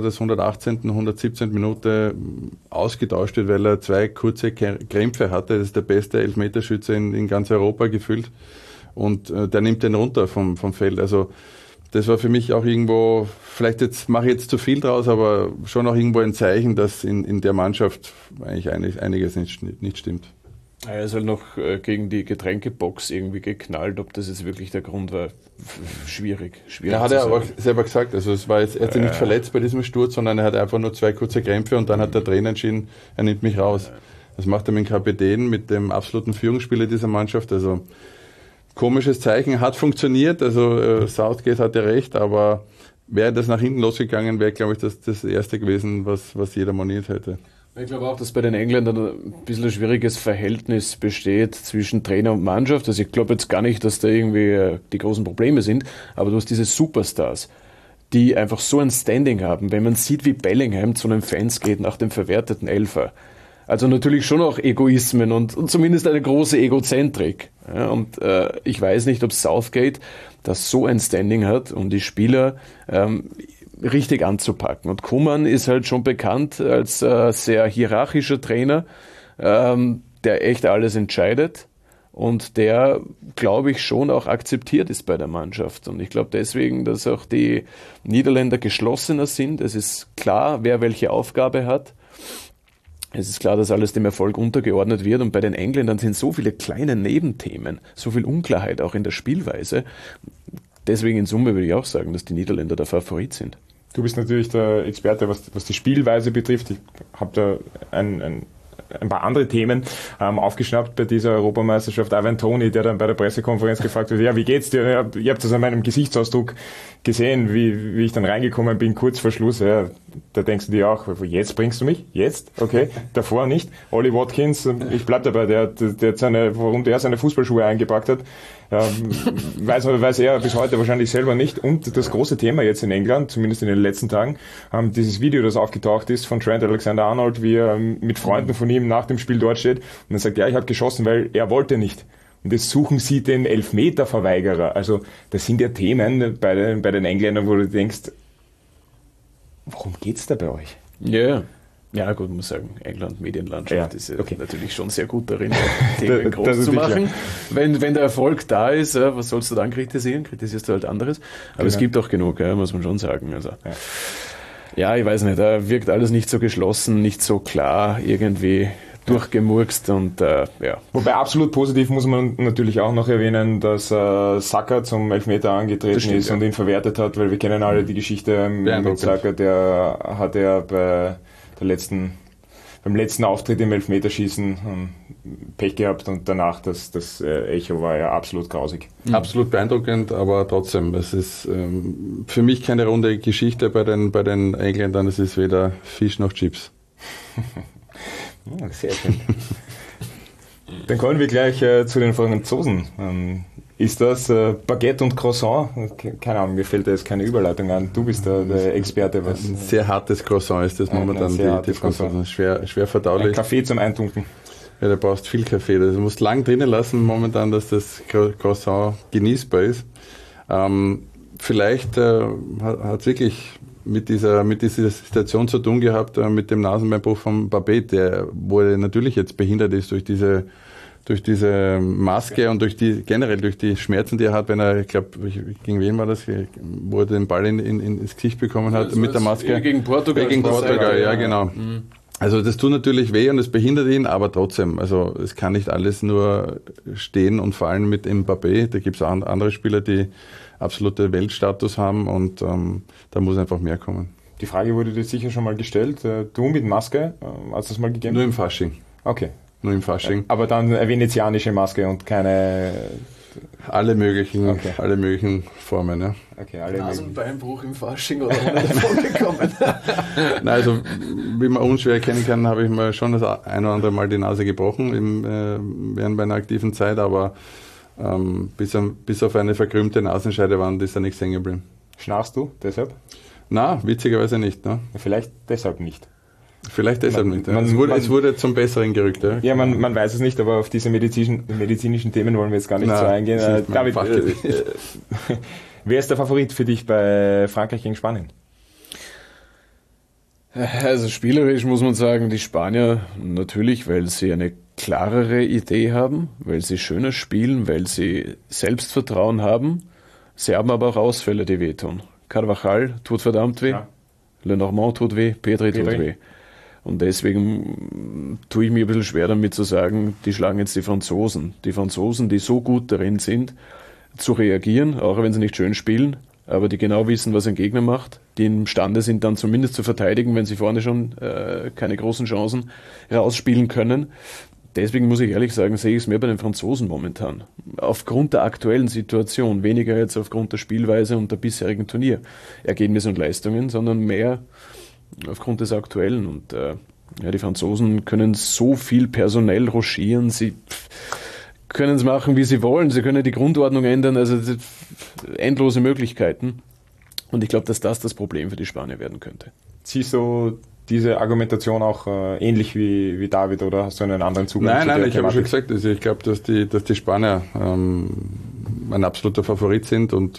118., 117. Minute ausgetauscht wird, weil er 2 kurze Krämpfe hatte. Das ist der beste Elfmeterschütze in ganz Europa gefühlt. Und der nimmt den runter vom Feld. Also das war für mich auch irgendwo, vielleicht jetzt mache ich jetzt zu viel draus, aber schon auch irgendwo ein Zeichen, dass in der Mannschaft eigentlich einiges nicht stimmt. Er ist halt noch gegen die Getränkebox irgendwie geknallt, ob das jetzt wirklich der Grund war, schwierig. Ja, hat er aber selber gesagt, also es war jetzt, er ist nicht verletzt bei diesem Sturz, sondern er hat einfach nur 2 kurze Krämpfe und dann hat der Trainer entschieden, er nimmt mich raus. Das macht er mit dem Kapitän, mit dem absoluten Führungsspieler dieser Mannschaft, also komisches Zeichen, hat funktioniert, also Southgate hatte recht, aber wäre das nach hinten losgegangen, wäre, glaube ich, das Erste gewesen, was jeder moniert hätte. Ich glaube auch, dass bei den Engländern ein bisschen ein schwieriges Verhältnis besteht zwischen Trainer und Mannschaft. Also ich glaube jetzt gar nicht, dass da irgendwie die großen Probleme sind, aber du hast diese Superstars, die einfach so ein Standing haben. Wenn man sieht, wie Bellingham zu den Fans geht nach dem verwerteten Elfer. Also natürlich schon auch Egoismen und zumindest eine große Egozentrik. Ja, und ich weiß nicht, ob Southgate das so ein Standing hat, um die Spieler richtig anzupacken. Und Koeman ist halt schon bekannt als sehr hierarchischer Trainer, der echt alles entscheidet und der, glaube ich, schon auch akzeptiert ist bei der Mannschaft. Und ich glaube deswegen, dass auch die Niederländer geschlossener sind. Es ist klar, wer welche Aufgabe hat. Es ist klar, dass alles dem Erfolg untergeordnet wird und bei den Engländern sind so viele kleine Nebenthemen, so viel Unklarheit auch in der Spielweise. Deswegen in Summe würde ich auch sagen, dass die Niederländer der Favorit sind. Du bist natürlich der Experte, was die Spielweise betrifft. Ich habe da ein paar andere Themen aufgeschnappt bei dieser Europameisterschaft. Ivan Toney, der dann bei der Pressekonferenz gefragt wird, ja, wie geht's dir? Ja, ihr habt das an meinem Gesichtsausdruck gesehen, wie ich dann reingekommen bin, kurz vor Schluss. Ja, da denkst du dir auch, jetzt bringst du mich? Jetzt? Okay, davor nicht. Ollie Watkins, ich bleib dabei, der warum der seine Fußballschuhe eingepackt hat, weiß er bis heute wahrscheinlich selber nicht. Und das große Thema jetzt in England, zumindest in den letzten Tagen, dieses Video, das aufgetaucht ist von Trent Alexander-Arnold, wie er mit Freunden von ihm nach dem Spiel dort steht und er sagt, ja, ich habe geschossen, weil er wollte nicht. Und jetzt suchen sie den Elfmeterverweigerer. Also das sind ja Themen bei den Engländern, wo du denkst, worum geht's da bei euch? Ja, gut, muss sagen, England, Medienlandschaft ist okay. Natürlich schon sehr gut darin, Themen groß zu machen. Wenn der Erfolg da ist, was sollst du dann kritisieren? Kritisierst du halt anderes. Aber es gibt auch genug, muss man schon sagen. Also, ja, ich weiß nicht, da wirkt alles nicht so geschlossen, nicht so klar, irgendwie durchgemurkst und ja. Wobei absolut positiv muss man natürlich auch noch erwähnen, dass Saka zum Elfmeter angetreten ist und ihn verwertet hat, weil wir kennen alle die Geschichte mit Saka, der hat ja beim letzten Auftritt im Elfmeterschießen Pech gehabt und danach das Echo war ja absolut grausig. Absolut beeindruckend, aber trotzdem, es ist für mich keine runde Geschichte bei den Engländern, es ist weder Fisch noch Chips. Ja, sehr schön. Dann kommen wir gleich zu den Franzosen. Ist das Baguette und Croissant? Keine Ahnung, mir fällt da jetzt keine Überleitung an. Du bist der Experte. Ein sehr hartes Croissant ist das momentan, die Franzosen. Schwer verdaulich. Ein Kaffee zum Eintunken. Ja, da brauchst viel Kaffee. Du musst lang drinnen lassen momentan, dass das Croissant genießbar ist. Vielleicht hat es wirklich mit dieser Situation zu tun gehabt, mit dem Nasenbeinbruch von Babet, wo er natürlich jetzt behindert ist durch diese Maske und generell durch die Schmerzen, die er hat, wenn er, ich glaube, gegen wen war das, wo er den Ball ins Gesicht bekommen hat, mit der Maske. Gegen Portugal. Gegen Portugal, ja, genau. Mhm. Also das tut natürlich weh und es behindert ihn, aber trotzdem, also es kann nicht alles nur stehen und vor allem mit Mbappé, da gibt es auch andere Spieler, die absolute Weltstatus haben und da muss einfach mehr kommen. Die Frage wurde dir sicher schon mal gestellt, du mit Maske, hast du das mal gegeben? Nur im Fasching. Okay. Nur im Fasching. Ja, aber dann eine venezianische Maske und keine... Alle möglichen Formen, ja. Okay, Nasenbeinbruch im Fasching oder ohne davon gekommen? Nein, also wie man unschwer erkennen kann, habe ich mir schon das ein oder andere Mal die Nase gebrochen während meiner aktiven Zeit, aber bis auf eine verkrümmte Nasenscheidewand ist da nichts hängen geblieben. Schnarchst du deshalb? Na, witzigerweise nicht. Ne? Vielleicht deshalb nicht. Vielleicht deshalb nicht. Ja. Es wurde zum Besseren gerückt. Ja, ja man weiß es nicht, aber auf diese medizinischen Themen wollen wir jetzt gar nicht so eingehen. David, wer ist der Favorit für dich bei Frankreich gegen Spanien? Also spielerisch muss man sagen, die Spanier natürlich, weil sie eine klarere Idee haben, weil sie schöner spielen, weil sie Selbstvertrauen haben. Sie haben aber auch Ausfälle, die wehtun. Carvajal tut verdammt weh, ja. Lenormand tut weh, Pedri tut weh. Und deswegen tue ich mir ein bisschen schwer damit zu sagen, die schlagen jetzt die Franzosen. Die Franzosen, die so gut darin sind, zu reagieren, auch wenn sie nicht schön spielen, aber die genau wissen, was ein Gegner macht, die imstande sind, dann zumindest zu verteidigen, wenn sie vorne schon keine großen Chancen rausspielen können. Deswegen muss ich ehrlich sagen, sehe ich es mehr bei den Franzosen momentan. Aufgrund der aktuellen Situation, weniger jetzt aufgrund der Spielweise und der bisherigen Turnierergebnisse und Leistungen, sondern mehr aufgrund des Aktuellen. Und die Franzosen können so viel personell rochieren, sie können es machen, wie sie wollen, sie können die Grundordnung ändern, also endlose Möglichkeiten. Und ich glaube, dass das Problem für die Spanier werden könnte. Siehst du diese Argumentation auch ähnlich wie David, oder hast du einen anderen Zugang? Nein, ich habe schon gesagt, also ich glaube, dass die Spanier ein absoluter Favorit sind und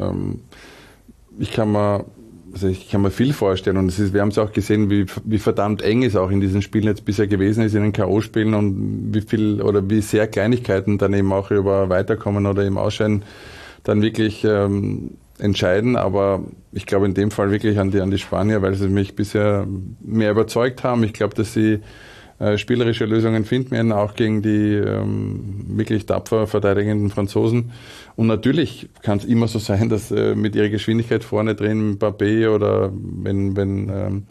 ich kann mir viel vorstellen und wir haben es auch gesehen, wie verdammt eng es auch in diesen Spielen jetzt bisher gewesen ist, in den K.O.-Spielen und wie sehr Kleinigkeiten dann eben auch über Weiterkommen oder eben Ausscheiden dann wirklich entscheiden, aber ich glaube in dem Fall wirklich an die Spanier, weil sie mich bisher mehr überzeugt haben. Ich glaube, dass sie spielerische Lösungen finden werden, auch gegen die wirklich tapfer verteidigenden Franzosen. Und natürlich kann es immer so sein, dass mit ihrer Geschwindigkeit vorne drin Mbappé oder wenn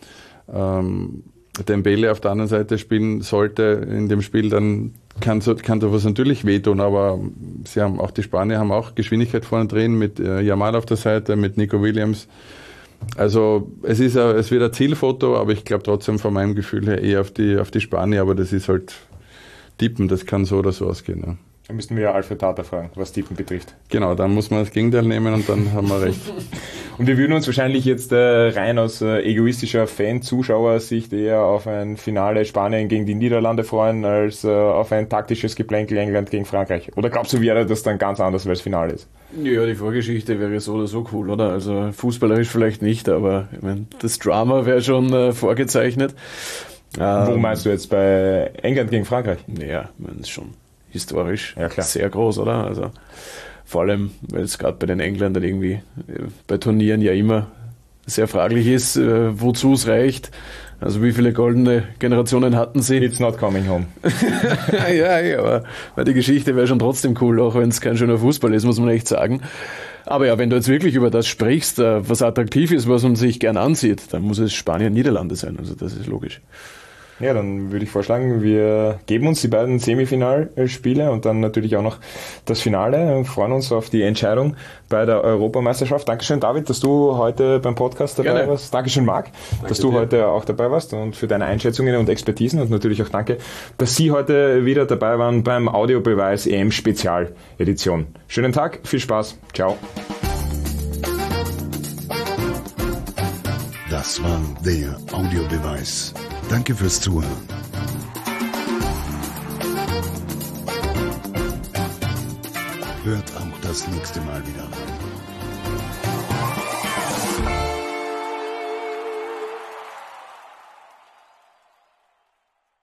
Dembele auf der anderen Seite spielen sollte in dem Spiel, dann kann sowas natürlich wehtun, aber die Spanier haben auch Geschwindigkeit vorne drin mit Yamal auf der Seite, mit Nico Williams. Also es wird ein Zielfoto, aber ich glaube trotzdem von meinem Gefühl her eher auf die Spanier, aber das ist halt Tippen, das kann so oder so ausgehen. Ja. Da müssten wir ja Alfred Tata fragen, was Tippen betrifft. Genau, dann muss man das Gegenteil nehmen und dann haben wir recht. Und wir würden uns wahrscheinlich jetzt rein aus egoistischer Fan-Zuschauersicht eher auf ein Finale Spanien gegen die Niederlande freuen, als auf ein taktisches Geplänkel England gegen Frankreich. Oder glaubst du, wäre das dann ganz anders, weil es Finale ist? Ja, die Vorgeschichte wäre so oder so cool, oder? Also fußballerisch vielleicht nicht, aber ich meine, das Drama wäre schon vorgezeichnet. Wo meinst du jetzt, bei England gegen Frankreich? Ja, ich meine, das ist schon historisch sehr groß, oder? Also vor allem, weil es gerade bei den Engländern irgendwie bei Turnieren ja immer sehr fraglich ist, wozu es reicht. Also wie viele goldene Generationen hatten sie? It's not coming home. ja, aber die Geschichte wäre schon trotzdem cool, auch wenn es kein schöner Fußball ist, muss man echt sagen. Aber ja, wenn du jetzt wirklich über das sprichst, was attraktiv ist, was man sich gern ansieht, dann muss es Spanien-Niederlande sein. Also das ist logisch. Ja, dann würde ich vorschlagen, wir geben uns die beiden Semifinalspiele und dann natürlich auch noch das Finale und freuen uns auf die Entscheidung bei der Europameisterschaft. Dankeschön, David, dass du heute beim Podcast dabei warst. Dankeschön, Marc, dass du heute auch dabei warst und für deine Einschätzungen und Expertisen und natürlich auch danke, dass Sie heute wieder dabei waren beim Audiobeweis EM Spezialedition. Schönen Tag, viel Spaß, ciao. Das war der Audiobeweis. Danke fürs Zuhören. das nächste Mal wieder.